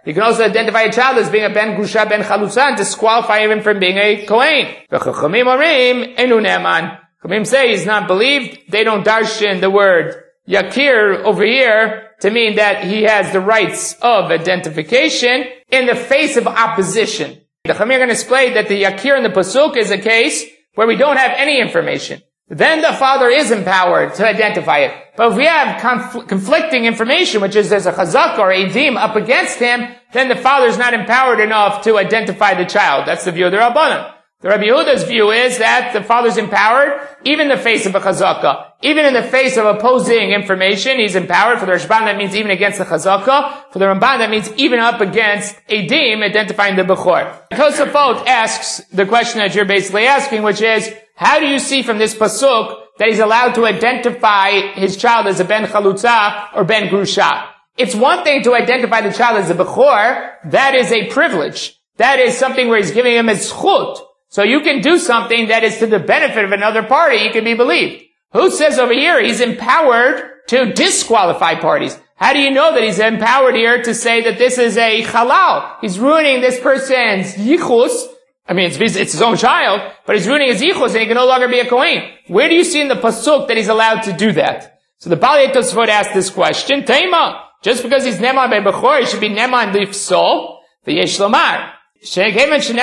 You can also identify a child as being a ben grusha, ben chalutza, and disqualify him from being a kohen. V'chachamim orim enu ne'eman. Chachamim say he's not believed. They don't darshan the word yakir over here to mean that he has the rights of identification in the face of opposition. The Chachamim are going to explain that the yakir in the pasuk is a case where we don't have any information. Then the father is empowered to identify it. But if we have confl- conflicting information, which is there's a chazak or a dim up against him, then the father is not empowered enough to identify the child. That's the view of the Rabbanan. The Rabbi Yehuda's view is that the father's empowered even in the face of a chazaka. Even in the face of opposing information, he's empowered. For the Rashban, that means even against the chazaka. For the Ramban, that means even up against a dim identifying the bechor. Tosafot asks the question that you're basically asking, which is, how do you see from this pasuk that he's allowed to identify his child as a ben chalutza or ben grusha? It's one thing to identify the child as a bechor. That is a privilege. That is something where he's giving him a zchut. So you can do something that is to the benefit of another party. You can be believed. Who says over here he's empowered to disqualify parties? How do you know that he's empowered here to say that this is a halal? He's ruining this person's yichus. I mean, it's, it's his own child, but he's ruining his yichus and he can no longer be a kohen. Where do you see in the pasuk that he's allowed to do that? So the Balei Tosfot asked this question. Tema, just because he's neman by bechor, he should be neman lifsol. V'yesh lomar. Since the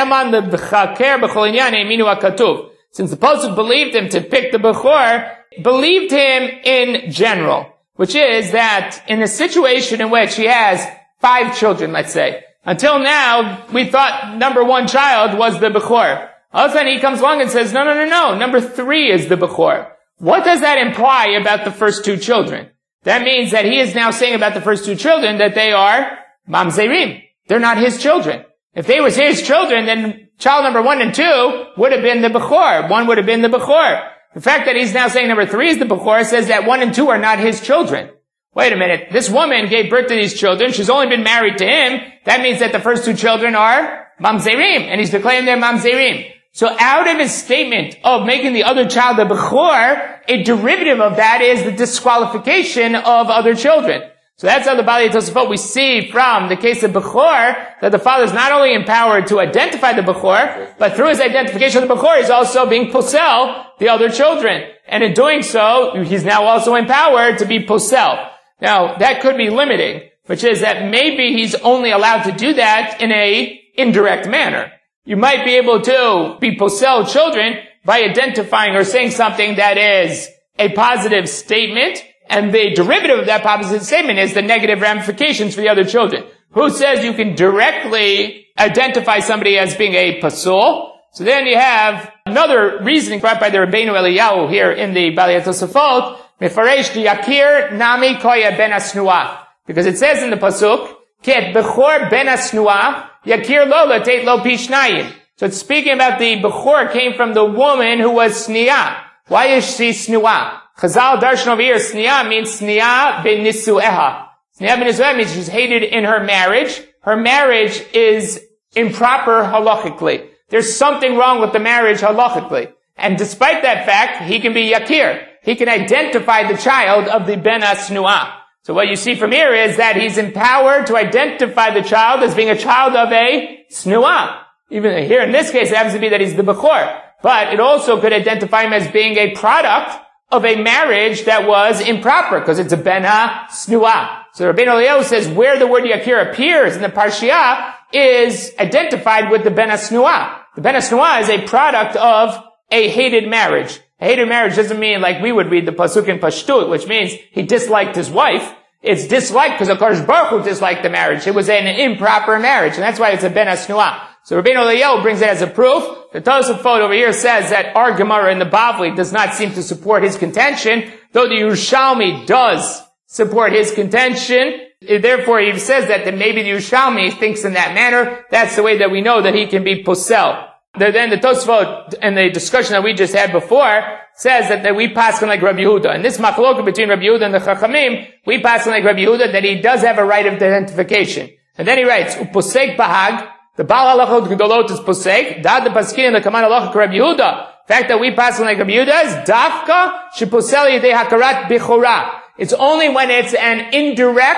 pasuk believed him to pick the bechor, believed him in general, which is that in a situation in which he has five children, let's say, until now we thought number one child was the bechor. All of a sudden he comes along and says, no, no, no, no, number three is the bechor. What does that imply about the first two children? That means that he is now saying about the first two children that they are mamzerim. They're not his children. If they was his children, then child number one and two would have been the bechor. One would have been the bechor. The fact that he's now saying number three is the bechor says that one and two are not his children. Wait a minute. This woman gave birth to these children. She's only been married to him. That means that the first two children are mamzerim, and he's declaring them mamzerim. So out of his statement of making the other child the bechor, a derivative of that is the disqualification of other children. So that's how the Balei Tosafot we see from the case of bechor, that the father is not only empowered to identify the bechor, but through his identification of the bechor, he's also being posel the other children. And in doing so, he's now also empowered to be posel. Now, that could be limiting, which is that maybe he's only allowed to do that in a indirect manner. You might be able to be posel children by identifying or saying something that is a positive statement, and the derivative of that positive statement is the negative ramifications for the other children. Who says you can directly identify somebody as being a pasul? So then you have another reasoning brought by the Rabbeinu Eliyahu here in the Balei Tosafot, Mefaresh di Yakir Nami Koya Ben Asnua. Because it says in the pasuk, Ket Bechor Ben Asnua, Yakir Lo Latet Lo Pishnayim. So it's speaking about the Bechor came from the woman who was Sniya. Why is she Snua? Chazal darshan over here, Sniya means Sniya ben Nisueha. Sniya ben Nisueha means she's hated in her marriage. Her marriage is improper halachically. There's something wrong with the marriage halachically. And despite that fact, he can be Yakir. He can identify the child of the Ben Asnua. So what you see from here is that he's empowered to identify the child as being a child of a Snua. Even here in this case, it happens to be that he's the Bechor. But it also could identify him as being a product of a marriage that was improper, because it's a Ben Snua. So Rabbeinu Eliyahu says where the word Yakir appears in the Parshiah is identified with the Ben Snua. The Ben Snua is a product of a hated marriage. A hated marriage doesn't mean like we would read the Pasuk in Pashtut, which means he disliked his wife. It's disliked because HaKadosh Baruch Hu disliked the marriage. It was an improper marriage, and that's why it's a Ben Snua. So Rabbeinu Eliyahu brings it as a proof. The Tosafot over here says that our Gemara in the Bavli does not seem to support his contention, though the Yerushalmi does support his contention. Therefore, he says that, that maybe the Yerushalmi thinks in that manner. That's the way that we know that he can be posel. Then the Tosafot, and the discussion that we just had before, says that, that we pass on like Rabbi Yehuda. And this machloka between Rabbi Yehuda and the Chachamim, we pass on like Rabbi Yehuda that he does have a right of identification. And then he writes, Uposek Bahag, the Baal Halachot Gedolot is Posek, Dad the Paskin and the Kaman Halachot Rabbi Yehuda. The fact that we pass on like Rabbi Yehuda is Dafka Sheposel Yedei Hakarat Bechora. It's only when it's an indirect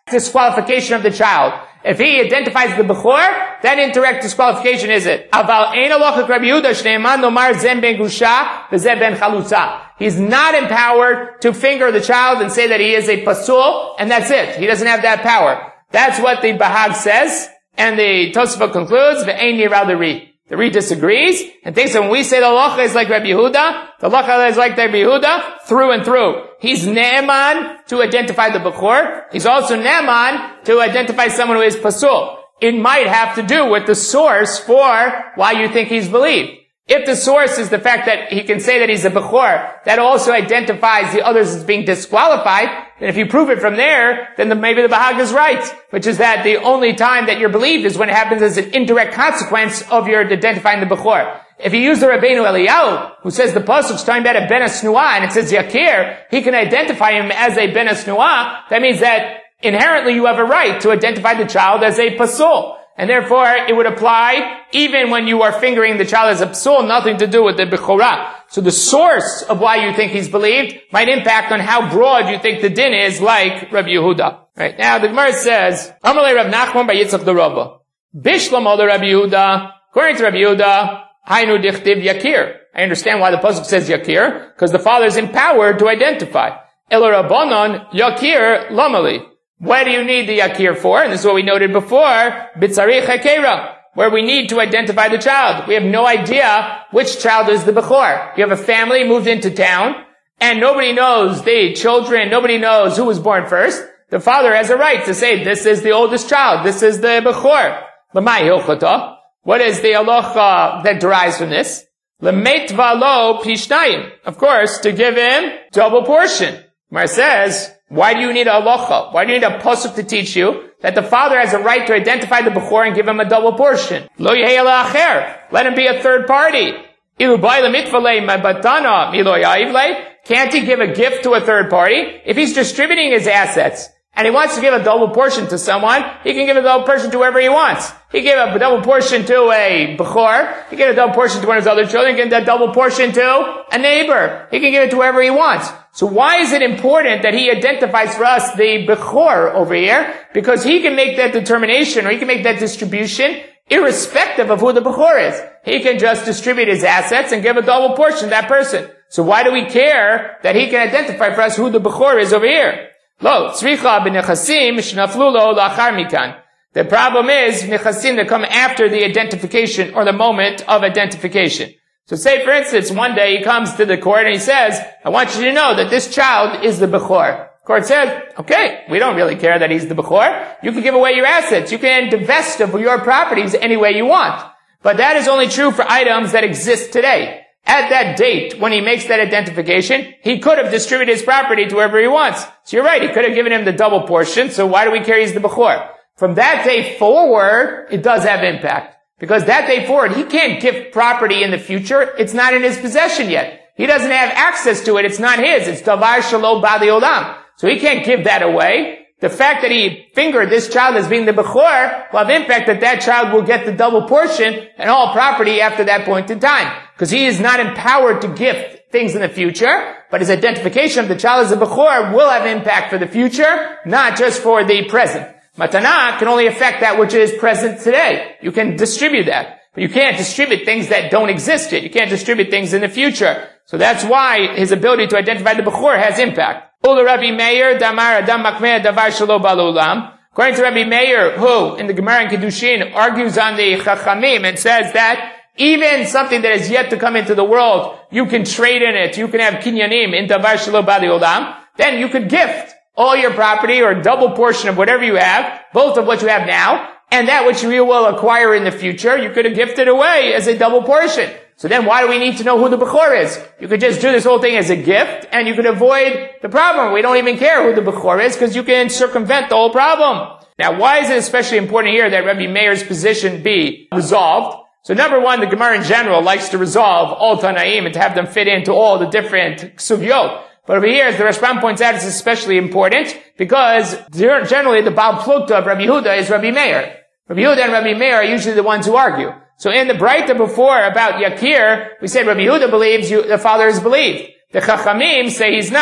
disqualification of the child. If he identifies the Bechor, then indirect disqualification is it. Aval ein halacha Rabbi Yehuda shne'eman lomar zeh ben grusha v'zeh ben chalutza. He's not empowered to finger the child and say that he is a pasul, and that's it. He doesn't have that power. That's what the Bahag says, and the Tosafot concludes, v'ein yirah l'ri. The Ri disagrees, and thinks that when we say the halacha is like Rabbi Yehuda, the halacha is like Rabbi Yehuda, through and through. He's ne'eman to identify the Bechor. He's also ne'eman to identify someone who is pasul. It might have to do with the source for why you think he's believed. If the source is the fact that he can say that he's a Bechor, that also identifies the others as being disqualified, then if you prove it from there, then the, maybe the Bahag is right, which is that the only time that you're believed is when it happens as an indirect consequence of your identifying the Bechor. If you use the Rabbeinu Eliyahu, who says the pasuk's talking about a ben hasnuah, and it says Yakir, he can identify him as a ben hasnuah, that means that inherently you have a right to identify the child as a pasul. And therefore, it would apply even when you are fingering the child as a psul, nothing to do with the bechorah. So the source of why you think he's believed might impact on how broad you think the din is, like Rabbi Yehuda. Right now, the Gemara says, Amalei Rav Nachman by Yitzchak the Rava. Bishlam al Rabbi Yehuda. According to Rabbi Yehuda, Hainu dichtiv Yakir. I understand why the pasuk says Yakir, because the father is empowered to identify. El Rabbanon Yakir Lamali. What do you need the Yakir for? And this is what we noted before, Bitzarich Hakera, where we need to identify the child. We have no idea which child is the Bechor. You have a family moved into town, and nobody knows the children, nobody knows who was born first. The father has a right to say, this is the oldest child, this is the Bechor. L'mai hilchata. What is the halacha that derives from this? L'meitvah lo pishnayim. Of course, to give him double portion. Mar says, why do you need a halacha? Why do you need a pasuk to teach you that the father has a right to identify the Bechor and give him a double portion? Lo yehei la'acher. Let him be a third party. Ilu bai lemitvale mabatana milo ya'ivle. Can't he give a gift to a third party? If he's distributing his assets and he wants to give a double portion to someone, he can give a double portion to whoever he wants. He gave a double portion to a Bechor. He gave a double portion to one of his other children. He can give a double portion to a neighbor. He can give it to whoever he wants. So why is it important that he identifies for us the Bechor over here? Because he can make that determination, or he can make that distribution irrespective of who the Bechor is. He can just distribute his assets and give a double portion to that person. So why do we care that he can identify for us who the Bechor is over here? Lo, tzricha b'nechasim shnaflu lo lachar mikan. The problem is nechasim that come after the identification or the moment of identification. So say, for instance, one day he comes to the court and he says, I want you to know that this child is the Bechor. Court says, okay, we don't really care that he's the Bechor. You can give away your assets. You can divest of your properties any way you want. But that is only true for items that exist today. At that date, when he makes that identification, he could have distributed his property to whoever he wants. So you're right, he could have given him the double portion, so why do we care he's the Bechor? From that day forward, it does have impact. Because that day forward, he can't give property in the future. It's not in his possession yet. He doesn't have access to it. It's not his. It's davar shelo ba'di olam. So he can't give that away. The fact that he fingered this child as being the Bechor will have impact that that child will get the double portion and all property after that point in time. Because he is not empowered to gift things in the future, but his identification of the child as a Bechor will have impact for the future, not just for the present. Matana can only affect that which is present today. You can distribute that. But you can't distribute things that don't exist yet. You can't distribute things in the future. So that's why his ability to identify the Bechor has impact. Ula Rabbi Meir, Damar Adam Makmeh Davar Shelo Balulam. According to Rabbi Meir, who in the Gemara in Kedushin argues on the Chachamim and says that even something that is yet to come into the world, you can trade in it, you can have kinyanim in Davar Shelo Balulam, then you could gift all your property or a double portion of whatever you have, both of what you have now, and that which you will acquire in the future, you could have gifted away as a double portion. So then why do we need to know who the Bechor is? You could just do this whole thing as a gift, and you could avoid the problem. We don't even care who the Bechor is, because you can circumvent the whole problem. Now, why is it especially important here that Rabbi Meir's position be resolved? So number one, the Gemara in general likes to resolve all Tanaim and to have them fit into all the different sugyot. But over here, as the Rashbam points out, it's especially important because generally the Baal Plukta of Rabbi Yehuda is Rabbi Meir. Rabbi Yehuda and Rabbi Meir are usually the ones who argue. So in the Braita before about Yakir, we said Rabbi Yehuda believes you, the father is believed. The Chachamim say he's not.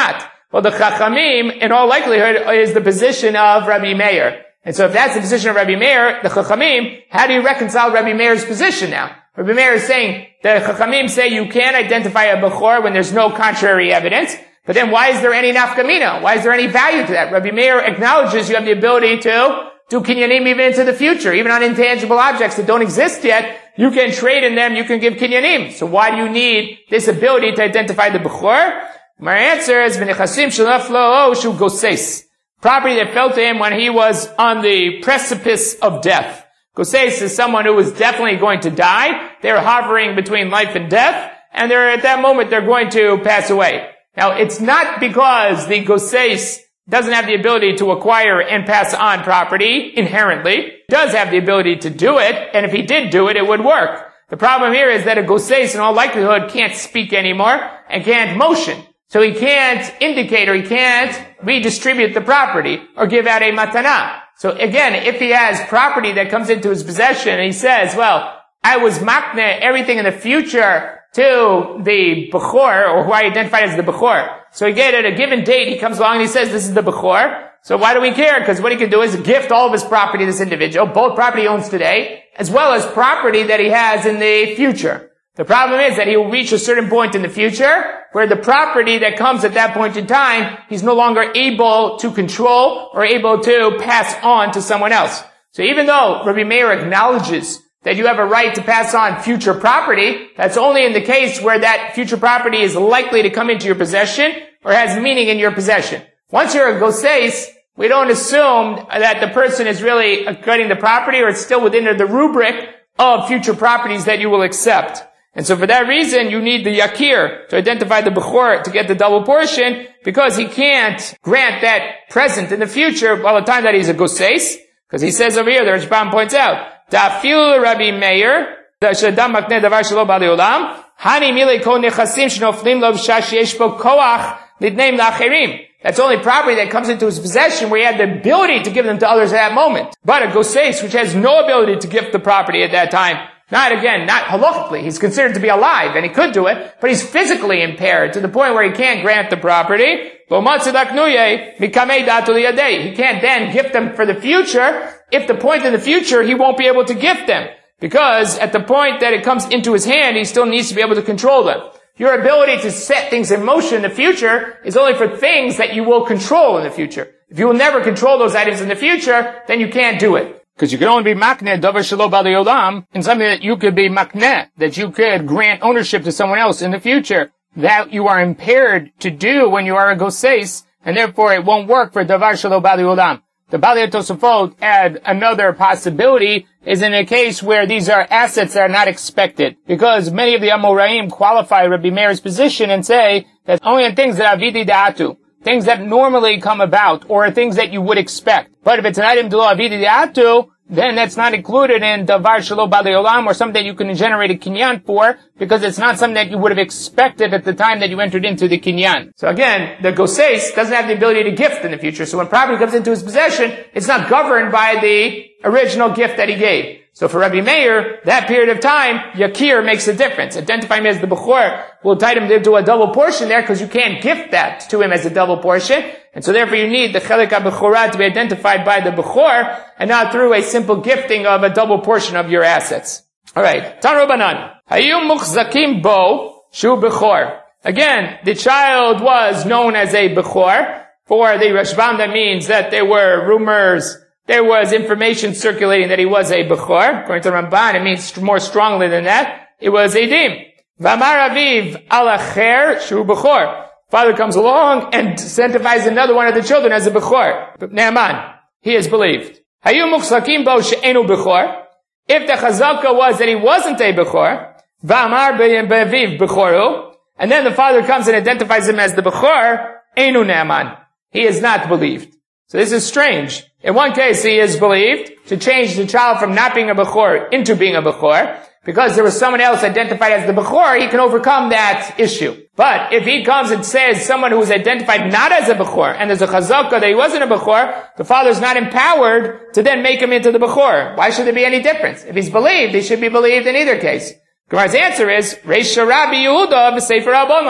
Well, the Chachamim, in all likelihood, is the position of Rabbi Meir. And so if that's the position of Rabbi Meir, the Chachamim, how do you reconcile Rabbi Meir's position now? Rabbi Meir is saying, the Chachamim say you can't identify a Bechor when there's no contrary evidence. But then why is there any nafkamina? Why is there any value to that? Rabbi Meir acknowledges you have the ability to do kinyanim even into the future, even on intangible objects that don't exist yet. You can trade in them, you can give kinyanim. So why do you need this ability to identify the Bechor? My answer is, v'nechasim shelaf lo shu goses. Property that fell to him when he was on the precipice of death. Goses is someone who was definitely going to die. They're hovering between life and death, and they're at that moment they're going to pass away. Now, it's not because the Goses doesn't have the ability to acquire and pass on property inherently. He does have the ability to do it, and if he did do it, it would work. The problem here is that a Goses in all likelihood can't speak anymore and can't motion. So he can't indicate or he can't redistribute the property or give out a matana. So again, if he has property that comes into his possession and he says, well, I was makne everything in the future to the Bechor, or who I identified as the Bechor. So again, at a given date, he comes along and he says, this is the Bechor. So why do we care? Because what he can do is gift all of his property to this individual, both property he owns today, as well as property that he has in the future. The problem is that he will reach a certain point in the future where the property that comes at that point in time, he's no longer able to control or able to pass on to someone else. So even though Rabbi Meir acknowledges that you have a right to pass on future property, that's only in the case where that future property is likely to come into your possession or has meaning in your possession. Once you're a Goses, we don't assume that the person is really getting the property or it's still within the rubric of future properties that you will accept. And so for that reason, you need the Yakir to identify the Bechor to get the double portion, because he can't grant that present in the future while the time that he's a Goses. Because he says over here, the Rashbam points out, Da'afil Rabbi Meir, Shadam Makneh Davar Shelo Bali Olam, Hani Milei Kol Nechasim Shnoflim Lo B'Shah Sheyesh Bo Koach Lidneim L'Acherim. That's only property that comes into his possession where he had the ability to give them to others at that moment. But a Goses, which has no ability to gift the property at that time, not again, not halachically, he's considered to be alive, and he could do it, but he's physically impaired to the point where he can't grant the property. He can't then gift them for the future. If the point in the future, he won't be able to gift them, because at the point that it comes into his hand, he still needs to be able to control them. Your ability to set things in motion in the future is only for things that you will control in the future. If you will never control those items in the future, then you can't do it. Because you can only be makneh davar shelo bali olam in something that you could be makneh, that you could grant ownership to someone else in the future, that you are impaired to do when you are a Goses, and therefore it won't work for davar shelo bali olam. The Bali Tosafot add another possibility is in a case where these are assets that are not expected, because many of the Amoraim qualify Rabbi Meir's position and say that only in things that are avidi da'atu, things that normally come about, or things that you would expect. But if it's an item to lo avidi da'atu, then that's not included in davar shelo bali olam, or something that you can generate a kinyan for, because it's not something that you would have expected at the time that you entered into the kinyan. So again, the Goses doesn't have the ability to gift in the future, so when property comes into his possession, it's not governed by the original gift that he gave. So for Rabbi Meir, that period of time, Yakir makes a difference. Identify him as the Bechor will entitle him to do a double portion there, because you can't gift that to him as a double portion. And so therefore you need the Chelik HaBechorah to be identified by the Bechor, and not through a simple gifting of a double portion of your assets. Alright, Tan Rabbanan. Hayum Muchzakim Bo Shu Bechor. Again, the child was known as a Bechor. For the Rashbam, that means that there were rumors, there was information circulating that he was a Bechor. According to Ramban, it means more strongly than that. It was a Dim. V'amar aviv alacher shu Bechor. Father comes along and identifies another one of the children as a Bechor. Naaman, he is believed. Hayu muchzakim bo she'enu Bechor. If the chazaka was that he wasn't a Bechor, v'amar be'aviv Bechoru, and then the father comes and identifies him as the Bechor, enu Naaman. He is not believed. So this is strange. In one case, he is believed to change the child from not being a Bechor into being a Bechor. Because there was someone else identified as the Bechor, he can overcome that issue. But if he comes and says someone who is identified not as a Bechor, and there's a chazaka that he wasn't a Bechor, the father is not empowered to then make him into the Bechor. Why should there be any difference? If he's believed, he should be believed in either case. Gemara's answer is, Reisha Rabbi Yehuda b'Sefer Rabbanan.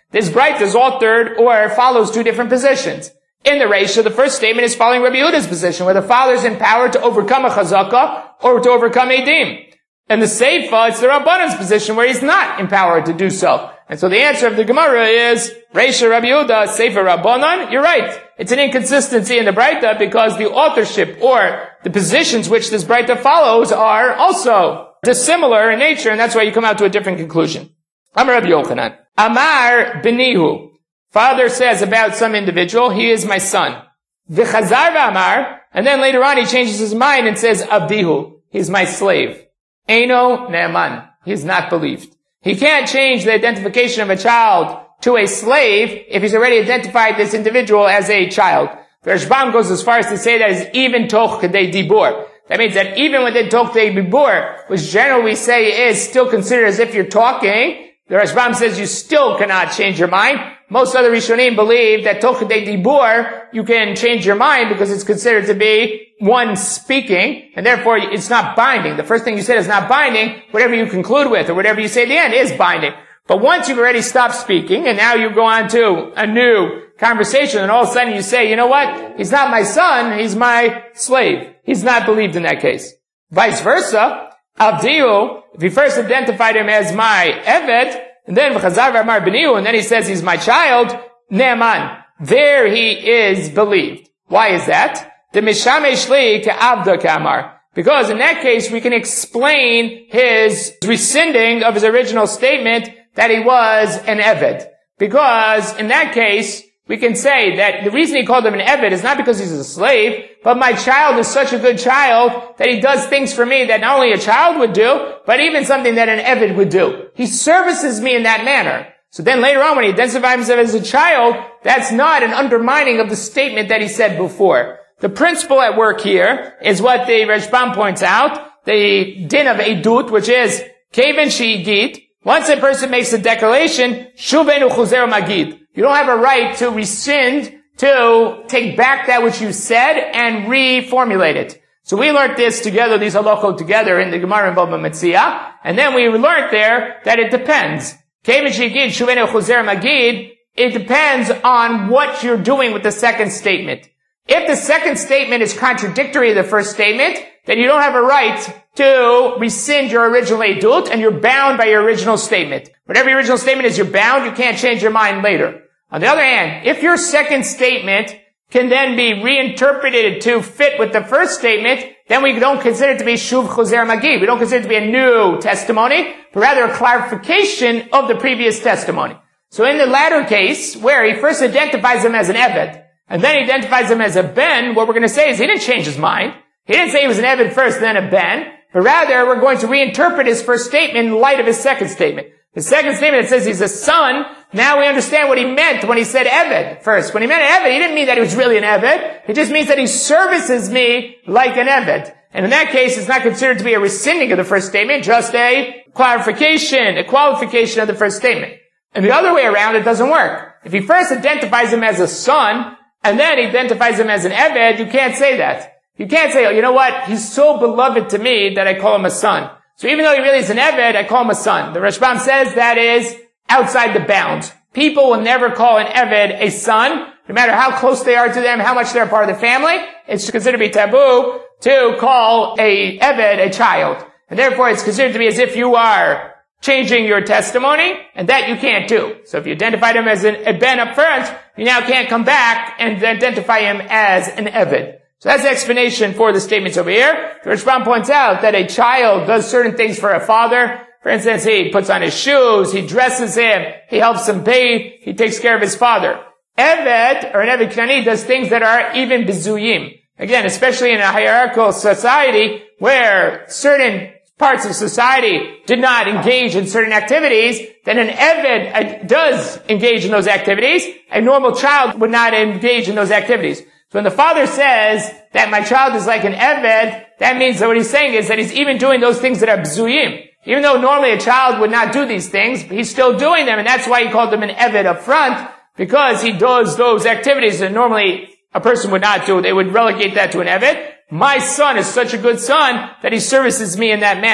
This Braita is altered or follows two different positions. In the Reisha, the first statement is following Rabbi Yehuda's position, where the father is empowered to overcome a chazakah or to overcome Eidim. And the Seifa, it's the Rabbanan's position where he's not empowered to do so. And so the answer of the Gemara is, Reisha Rabbi Yehuda, Seifa Rabbanan. You're right. It's an inconsistency in the Braita because the authorship or the positions which this Braita follows are also dissimilar in nature, and that's why you come out to a different conclusion. Amar Rabbi Yochanan. Amar Benihu. Father says about some individual, he is my son. V'chazar v'amar, and then later on he changes his mind and says, Abdihu, he's my slave. Eino ne'eman, he's not believed. He can't change the identification of a child to a slave if he's already identified this individual as a child. The Rashbam goes as far as to say that is even toch kedei dibur. That means that even within toch kedei dibur, which generally we say is still considered as if you're talking, the Rashbam says you still cannot change your mind. Most other Rishonim believe that toch kedei dibur, you can change your mind because it's considered to be one speaking, and therefore it's not binding. The first thing you said is not binding. Whatever you conclude with, or whatever you say at the end, is binding. But once you've already stopped speaking, and now you go on to a new conversation, and all of a sudden you say, you know what? He's not my son, he's my slave. He's not believed in that case. Vice versa, Avdiu, if he first identified him as my Eved, and then V'chazar v'amar b'niu, and then he says he's my child, Ne'eman. There he is believed. Why is that? The mishamesh li ke'avda k'amar. Because in that case, we can explain his rescinding of his original statement that he was an Eved. Because in that case, we can say that the reason he called him an Eved is not because he's a slave, but my child is such a good child that he does things for me that not only a child would do, but even something that an Eved would do. He services me in that manner. So then later on, when he identifies himself as a child, that's not an undermining of the statement that he said before. The principle at work here is what the Rashbam points out, the din of Edut, which is, Keven she'igid, once a person makes a declaration, Shuvenu chuzer magid. You don't have a right to rescind, to take back that which you said and reformulate it. So we learned this together, these halachot together in the Gemara in Bava Metzia, and then we learned there that it depends. Keven she'igid, Shuvenu chuzer magid, it depends on what you're doing with the second statement. If the second statement is contradictory to the first statement, then you don't have a right to rescind your original edut, and you're bound by your original statement. Whatever your original statement is, you're bound, you can't change your mind later. On the other hand, if your second statement can then be reinterpreted to fit with the first statement, then we don't consider it to be shuv chozer magid. We don't consider it to be a new testimony, but rather a clarification of the previous testimony. So in the latter case, where he first identifies him as an Eved, and then he identifies him as a Ben, what we're going to say is he didn't change his mind. He didn't say he was an Eved first, then a Ben, but rather we're going to reinterpret his first statement in light of his second statement. The second statement that says he's a son, now we understand what he meant when he said Eved first. When he meant Eved, he didn't mean that he was really an Eved. It just means that he services me like an Eved. And in that case, it's not considered to be a rescinding of the first statement, just a clarification, a qualification of the first statement. And the other way around, it doesn't work. If he first identifies him as a son, and then he identifies him as an Eved, you can't say that. You can't say, oh, you know what, he's so beloved to me that I call him a son. So even though he really is an Eved, I call him a son. The Rashbam says that is outside the bounds. People will never call an Eved a son, no matter how close they are to them, how much they're a part of the family. It's considered to be taboo to call a Eved a child. And therefore it's considered to be as if you are changing your testimony, and that you can't do. So if you identified him as an, a Ben up front, you now can't come back and identify him as an Eved. So that's the explanation for the statements over here. The Rashbam points out that a child does certain things for a father. For instance, he puts on his shoes, he dresses him, he helps him bathe, he takes care of his father. Eved, or an Eved Knani, does things that are even bezuyim. Again, especially in a hierarchical society where certain parts of society did not engage in certain activities, then an Eved does engage in those activities. A normal child would not engage in those activities. So when the father says that my child is like an Eved, that means that what he's saying is that he's even doing those things that are bzuyim. Even though normally a child would not do these things, he's still doing them, and that's why he called him an Eved up front, because he does those activities that normally a person would not do. They would relegate that to an Eved. My son is such a good son that he services me in that manner.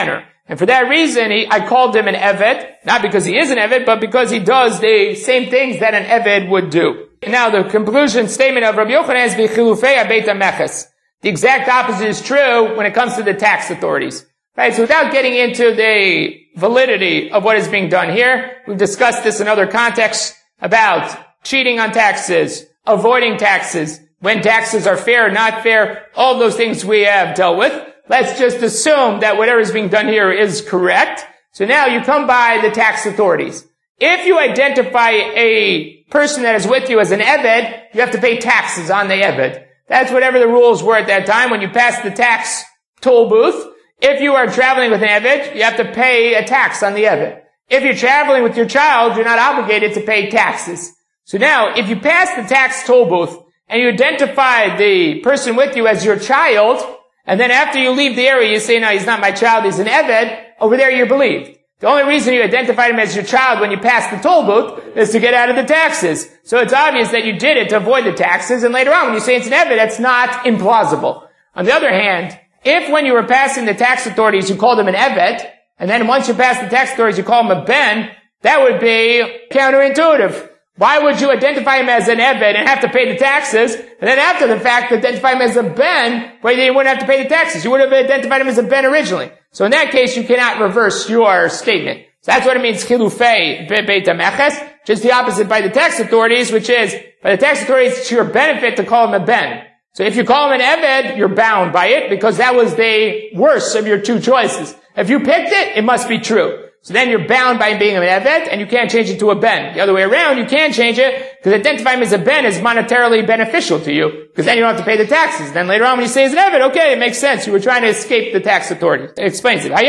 And for that reason, he, I called him an Eved, not because he is an Eved, but because he does the same things that an Eved would do. Now, the conclusion statement of Rabbi Yochanan is v'chilufei habeit hameches. The exact opposite is true when it comes to the tax authorities. Right? So without getting into the validity of what is being done here, we've discussed this in other contexts about cheating on taxes, avoiding taxes, when taxes are fair or not fair, all those things we have dealt with. Let's just assume that whatever is being done here is correct. So now you come by the tax authorities. If you identify a person that is with you as an Eved, you have to pay taxes on the Eved. That's whatever the rules were at that time when you passed the tax toll booth. If you are traveling with an Eved, you have to pay a tax on the Eved. If you're traveling with your child, you're not obligated to pay taxes. So now, if you pass the tax toll booth and you identify the person with you as your child, and then after you leave the area, you say, no, he's not my child, he's an Eved, over there you're believed. The only reason you identified him as your child when you passed the toll booth is to get out of the taxes. So it's obvious that you did it to avoid the taxes, and later on when you say it's an Eved, that's not implausible. On the other hand, if when you were passing the tax authorities you called him an Eved, and then once you pass the tax authorities you call him a Ben, that would be counterintuitive. Why would you identify him as an Eved and have to pay the taxes, and then after the fact identify him as a Ben, where you wouldn't have to pay the taxes? You would have identified him as a Ben originally. So in that case, you cannot reverse your statement. So that's what it means, chilufei beit hameches, just the opposite by the tax authorities, which is, by the tax authorities, it's to your benefit to call him a Ben. So if you call him an Eved, you're bound by it, because that was the worst of your two choices. If you picked it, it must be true. So then you're bound by being an Eved, and you can't change it to a Ben. The other way around, you can change it, because identifying him as a Ben is monetarily beneficial to you, because then you don't have to pay the taxes. Then later on when you say he's an Eved, okay, it makes sense. You were trying to escape the tax authorities. It explains it.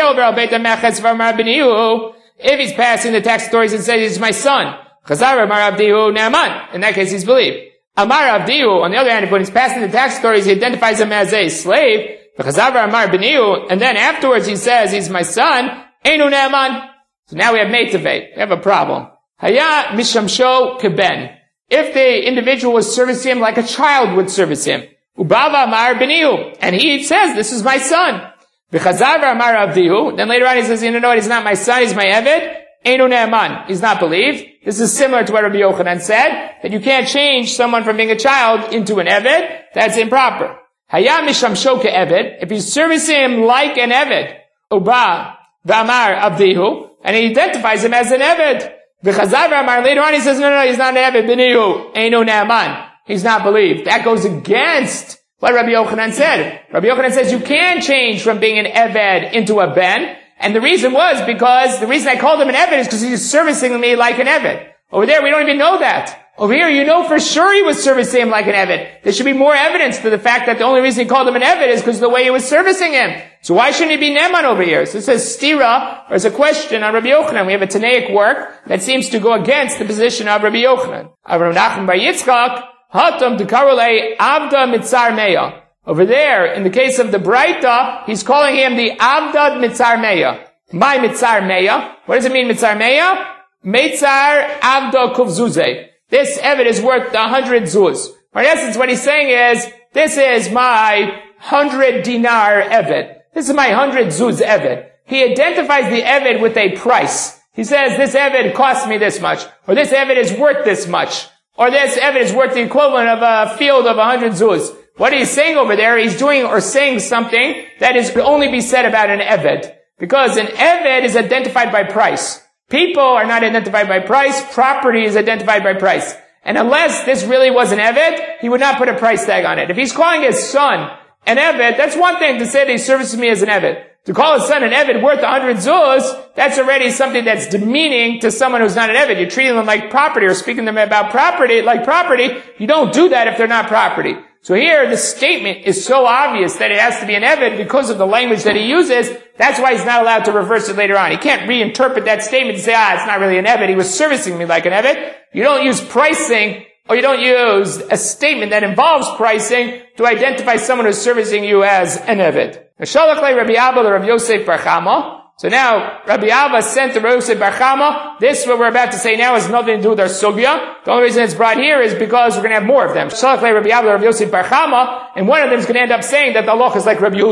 If he's passing the tax authorities and says he's my son, in that case he's believed. Amar Avdihu, on the other hand, when he's passing the tax authorities, he identifies him as a slave, and then afterwards he says he's my son, Einu Ne'aman. So now we have Meitaveh. We have a problem. Haya mishamsho keben. If the individual was servicing him like a child would service him. Ubava amar benihu. And he says, this is my son. V'chazar amar avdihu. Then later on he says, you know what, he's not my son, he's my Eved. Einu Ne'aman. He's not believed. This is similar to what Rabbi Yochanan said, that you can't change someone from being a child into an Eved. That's improper. Haya mishamsho ke'eved. If he's servicing him like an Eved. Uba V'amar Avdihu, and he identifies him as an Eved. V'chazar v'amar, later on he says, no, no, no, he's not an Eved, b'nihu, einu ne'aman. He's not believed. That goes against what Rabbi Yochanan said. Rabbi Yochanan says you can change from being an Eved into a Ben, and the reason was because, the reason I called him an Eved is because he's servicing me like an Eved. Over there, we don't even know that. Over here, you know for sure he was servicing him like an Eved. There should be more evidence to the fact that the only reason he called him an Eved is because of the way he was servicing him. So why shouldn't he be Ne'aman over here? So it says stira, or as a question on Rabbi Yochanan. We have a Tanaic work that seems to go against the position of Rabbi Yochanan. Rabbi Nachman bar Yitzchak, hatam dekarulei avda mitzar meya. Over there, in the case of the Braita, he's calling him the avdad mitzar meya. My mitzar meya. What does it mean mitzar meya? Mitzar avda kuvzuze. This Eved is worth a hundred zuz. Or in essence, what he's saying is, this is my hundred dinar Eved. This is my hundred zuz Eved. He identifies the Eved with a price. He says, this Eved cost me this much. Or this Eved is worth this much. Or this Eved is worth the equivalent of a field of a hundred zuz. What he's saying over there, he's doing or saying something that is could only be said about an Eved. Because an Eved is identified by price. People are not identified by price. Property is identified by price. And unless this really was an Eved, he would not put a price tag on it. If he's calling his son an Eved, that's one thing to say that he services me as an Eved. To call his son an Eved worth a hundred zuz, that's already something that's demeaning to someone who's not an Eved. You're treating them like property or speaking to them about property, like property. You don't do that if they're not property. So here, the statement is so obvious that it has to be an Eved because of the language that he uses. That's why he's not allowed to reverse it later on. He can't reinterpret that statement to say, ah, it's not really an Eved. He was servicing me like an Eved. You don't use pricing, or you don't use a statement that involves pricing to identify someone who's servicing you as an Eved. So now, Rabbi Abba sent to Rabbi Yosef bar Chama. This, what we're about to say now, has nothing to do with our sugya. The only reason it's brought here is because we're going to have more of them. Rabbi Abba, Rabbi Yosef bar Chama, and one of them is going to end up saying that the halacha is like Rabbi Yehuda.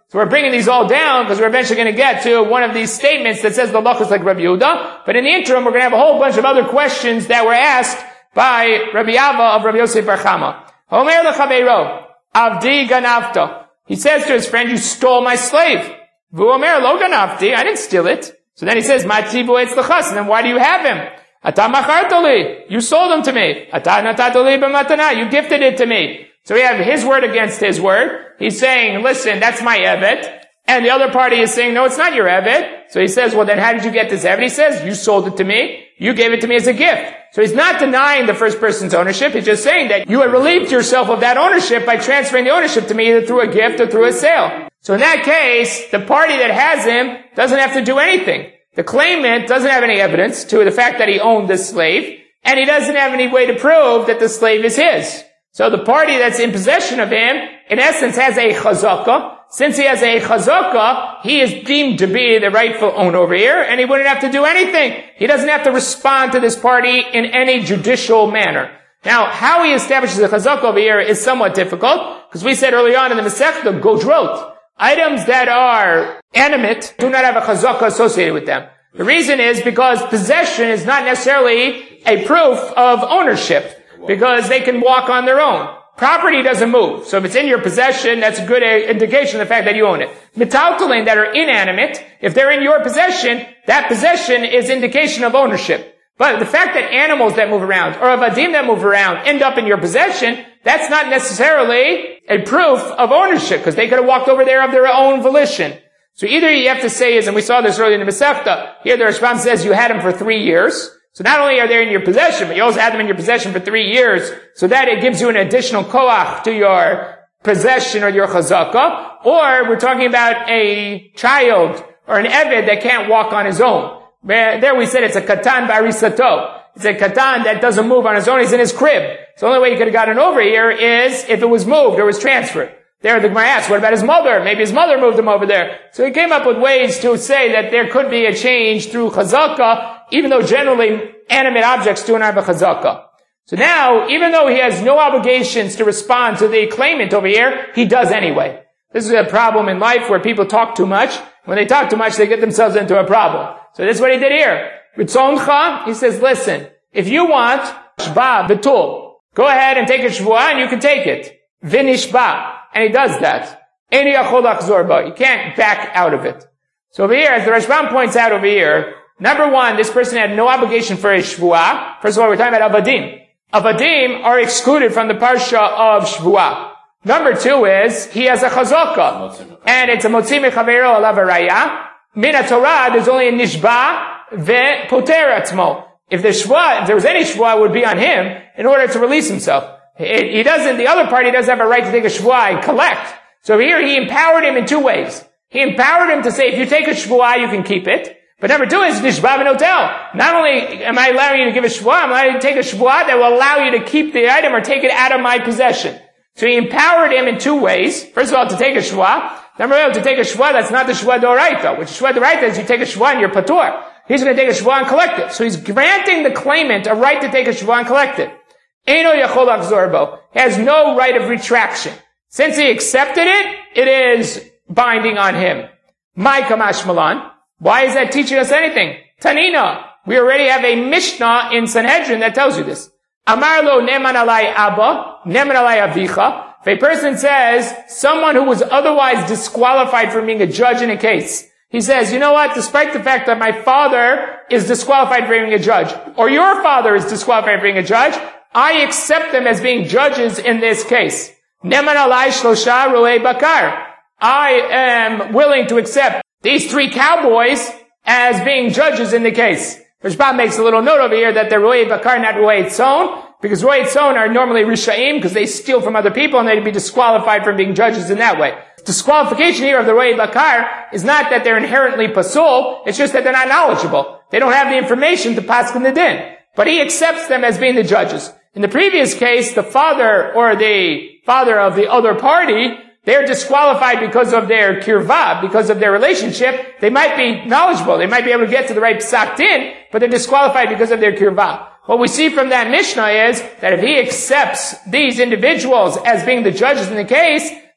So we're bringing these all down because we're eventually going to get to one of these statements that says the halachah is like Rabbi Yehuda. But in the interim, we're going to have a whole bunch of other questions that were asked by Rabbi Ava of Rabbi Yosef Bar Chama. Omer lechaveiro, avdi ganavta. He says to his friend, you stole my slave. Vu omer lo ganavti, I didn't steal it. So then he says, mati bu etz lechas, and then why do you have him? Ata machartoli, you sold him to me. Ata natatoli b'matana, you gifted it to me. So we have his word against his word. He's saying, listen, that's my evet. And the other party is saying, no, it's not your evet. So he says, well, then how did you get this evet? He says, you sold it to me. You gave it to me as a gift. So he's not denying the first person's ownership. He's just saying that you had relieved yourself of that ownership by transferring the ownership to me either through a gift or through a sale. So in that case, the party that has him doesn't have to do anything. The claimant doesn't have any evidence to the fact that he owned the slave, and he doesn't have any way to prove that the slave is his. So the party that's in possession of him, in essence, has a chazakah. Since he has a chazakah, he is deemed to be the rightful owner over here, and he wouldn't have to do anything. He doesn't have to respond to this party in any judicial manner. Now, how he establishes a chazakah over here is somewhat difficult, because we said early on in the Masechta, Godrot, items that are animate do not have a chazakah associated with them. The reason is because possession is not necessarily a proof of ownership, because they can walk on their own. Property doesn't move. So if it's in your possession, that's a good indication of the fact that you own it. Metaltalin that are inanimate, if they're in your possession, that possession is indication of ownership. But the fact that animals that move around, or avadim that move around, end up in your possession, that's not necessarily a proof of ownership, because they could have walked over there of their own volition. So either you have to say is, and we saw this earlier in the Masechta, here the Rashbam says you had them for three years. So not only are they in your possession, but you also had them in your possession for three years, so that it gives you an additional koach to your possession or your chazakah. Or we're talking about a child or an eved that can't walk on his own. There we said it's a katan barisato. It's a katan that doesn't move on his own. He's in his crib. So the only way he could have gotten over here is if it was moved or was transferred. There the Gemara asks, what about his mother? Maybe his mother moved him over there. So he came up with ways to say that there could be a change through chazakah, even though generally animate objects do not have a chazakah. So now, even though he has no obligations to respond to the claimant over here, he does anyway. This is a problem in life where people talk too much. When they talk too much, they get themselves into a problem. So this is what he did here. Ritzoncha, he says, listen, if you want shva betul, go ahead and take a shvuah and you can take it. Vinishba. And he does that. Eni yachol lachzor ba. You can't back out of it. So over here, as the Rashbam points out over here, number one, this person had no obligation for a shvuah. First of all, we're talking about avadim. Avadim are excluded from the parsha of shvuah. Number two is, he has a chazakah. And it's a motzi mechaveiro alav haraya. Min haTorah, there's only a nishba ve poter atzmo. If the shvuah, if there was any shvuah, it would be on him in order to release himself. He doesn't, the other party doesn't have a right to take a shvuah and collect. So here he empowered him in two ways. He empowered him to say, if you take a shvuah, you can keep it. But number two is nishba v'notel. Not only am I allowing you to give a shvuah, I'm allowing you to take a shvuah that will allow you to keep the item or take it out of my possession. So he empowered him in two ways. First of all, to take a shvuah. Number one, to take a shvuah that's not the shvuah d'oraita. Which shvuah d'oraita is you take a shvuah and you're patur. He's going to take a shvuah and collect it. So he's granting the claimant a right to take a shvuah and collect it. Eino yachol lachzor bo. He has no right of retraction. Since he accepted it, it is binding on him. My kamash malan. Why is that teaching us anything? Tanina. We already have a Mishnah in Sanhedrin that tells you this. Amar lo neman alai abba, neman alai avicha. If a person says, someone who was otherwise disqualified from being a judge in a case, he says, you know what, despite the fact that my father is disqualified from being a judge, or your father is disqualified from being a judge, I accept them as being judges in this case. Neman alai shlosha roei bakar. I am willing to accept these three cowboys as being judges in the case. Rashbam makes a little note over here that they're roei bakar, not roei tzon, because roei tzon are normally rishaim, because they steal from other people and they'd be disqualified from being judges in that way. Disqualification here of the roei bakar is not that they're inherently pasul, it's just that they're not knowledgeable. They don't have the information to paskin the din. But he accepts them as being the judges. In the previous case, the father or the father of the other party, they're disqualified because of their kirva, because of their relationship. They might be knowledgeable. They might be able to get to the right psak din, but they're disqualified because of their kirva. What we see from that Mishnah is that if he accepts these individuals as being the judges in the case,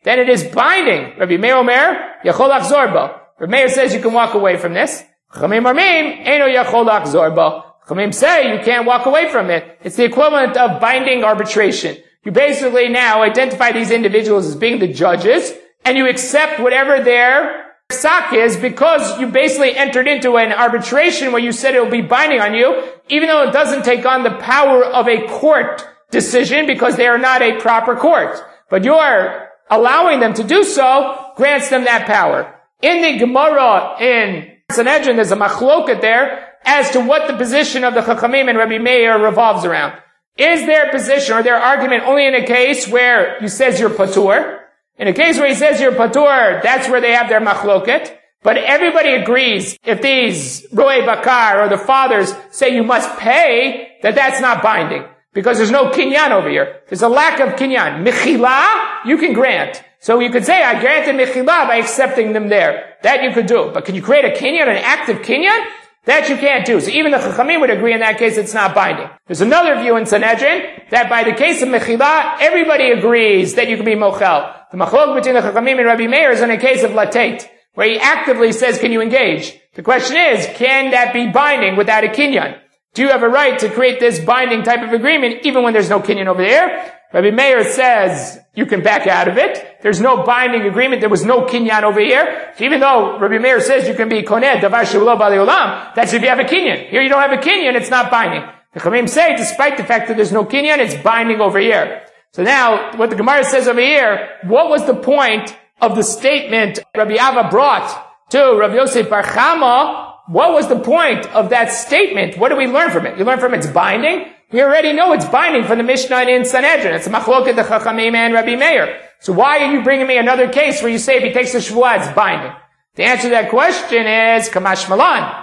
then it is binding. Rabbi Meir Omer, Yachol Achzor Bo. Rabbi Meir says you can walk away from this. Chachamim Armim, Eino Yachol Achzor Bo. Chachamim say you can't walk away from it. It's the equivalent of binding arbitration. You basically now identify these individuals as being the judges, and you accept whatever their psak is because you basically entered into an arbitration where you said it will be binding on you, even though it doesn't take on the power of a court decision because they are not a proper court. But you're allowing them to do so grants them that power. In the Gemara in Sanhedrin, there's a machloket there as to what the position of the Chachamim and Rabbi Meir revolves around. Is their position or their argument only in a case where he says you're patur? In a case where he says you're patur, that's where they have their machloket. But everybody agrees if these Roei Bakar or the fathers say you must pay, that that's not binding. Because there's no kinyan over here. There's a lack of kinyan. Mechila, you can grant. So you could say, I granted mechila by accepting them there. That you could do. But can you create a kinyan, an active kinyan? That you can't do. So even the Chachamim would agree in that case it's not binding. There's another view in Sanhedrin that by the case of mechila, everybody agrees that you can be mochel. The machlok between the Chachamim and Rabbi Meir is in a case of latate, where he actively says, can you engage? The question is, can that be binding without a kinyan? Do you have a right to create this binding type of agreement even when there's no kinyan over there? Rabbi Meir says you can back out of it. There's no binding agreement. There was no kinyan over here. So even though Rabbi Meir says you can be koned, davar she'ulo b'alei olam, that's if you have a kinyan. Here you don't have a kinyan, it's not binding. The Chachamim say, despite the fact that there's no kinyan, it's binding over here. So now, what the Gemara says over here, what was the point of the statement Rabbi Ava brought to Rabbi Yosef Bar Chama? What was the point of that statement? What do we learn from it? You learn from it's binding? We already know it's binding from the Mishnah in Sanhedrin. It's a machloket the Chachamim and Rabbi Meir. So why are you bringing me another case where you say if he takes the shvuah, it's binding? The answer to that question is Kamash Malan.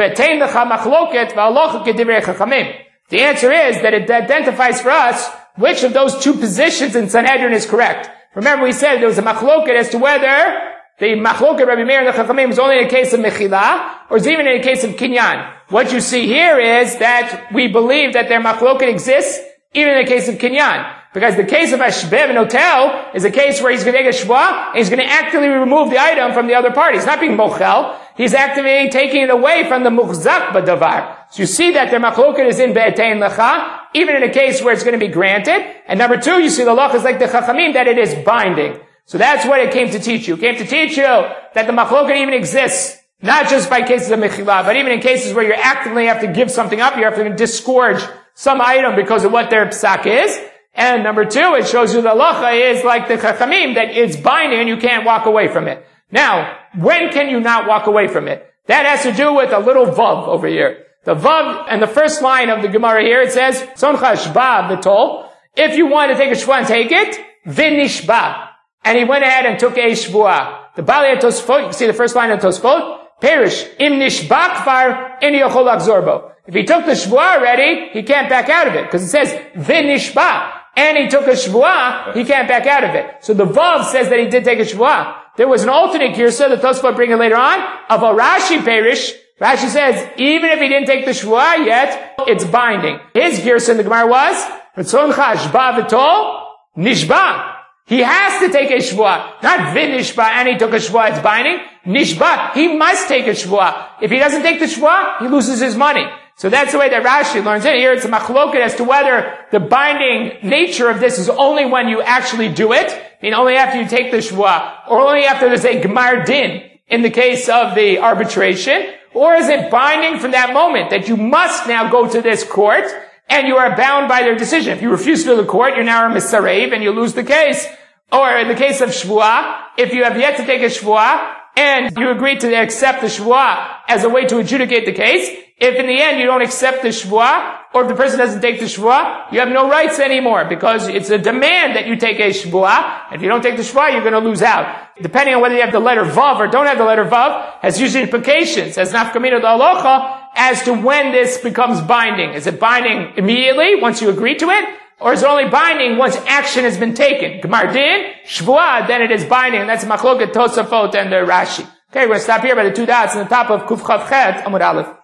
The answer is that it identifies for us which of those two positions in Sanhedrin is correct. Remember we said there was a machloket as to whether the machloket Rabbi Meir and the Chachamim is only in a case of mechila, or is even in a case of kinyan. What you see here is that we believe that their machloket exists even in a case of kinyan. Because the case of Ashbev and Hotel is a case where he's going to take a shvuah and he's going to actively remove the item from the other party. He's not being mochel. He's actively taking it away from the muchzak b'davar. So you see that their machloket is in be'etein lecha, even in a case where it's going to be granted. And number two, you see the law is like the Chachamim, that it is binding. So that's what it came to teach you. It came to teach you that the machloket even exists, not just by cases of mechila, but even in cases where you actively have to give something up, you have to disgorge some item because of what their psak is. And number two, it shows you the halacha is like the Chachamim, that it's binding and you can't walk away from it. Now, when can you not walk away from it? That has to do with a little vav over here. The vav, and the first line of the Gemara here, it says, Soncha shba v'tol. If you want to take a shvuah and take it, v'nishba. And he went ahead and took a shvuah. The Bali Tosfot, you can see the first line of Tosfot, perish, im nishba kfar, in yochol lachzor bo. If he took the shvuah already, he can't back out of it, because it says, v'nishba. And he took a shvuah, he can't back out of it. So the vav says that he did take a shvuah. There was an alternate girsa, the Tosfot bring it later on, of a Rashi perish. Rashi says, even if he didn't take the shvuah yet, it's binding. His girsa in the Gemara was, Ritzoncha shba v'tol, nishba. He has to take a shvuah. Not v'nishba, and he took a shvuah, it's binding. Nishba, he must take a shvuah. If he doesn't take the shvuah, he loses his money. So that's the way that Rashi learns it. Here it's a machloket as to whether the binding nature of this is only when you actually do it, I mean only after you take the shvuah, or only after there's a gemar din in the case of the arbitration, or is it binding from that moment that you must now go to this court and you are bound by their decision? If you refuse to go to the court, you're now a misarev and you lose the case. Or in the case of shvuah, if you have yet to take a shvuah and you agree to accept the shvuah as a way to adjudicate the case, if in the end you don't accept the shvuah, or if the person doesn't take the shvuah, you have no rights anymore, because it's a demand that you take a shvuah. If you don't take the shvuah, you're going to lose out. Depending on whether you have the letter vav or don't have the letter vav, has usually implications, as nafkamina d'alocha, as to when this becomes binding. Is it binding immediately, once you agree to it? Or is it only binding once action has been taken? Gemar din, shvuah, then it is binding. And that's machloket Tosafot and the Rashi. Okay, we're going to stop here by the two dots on the top of Kuf Chav Chet, Amud Aleph.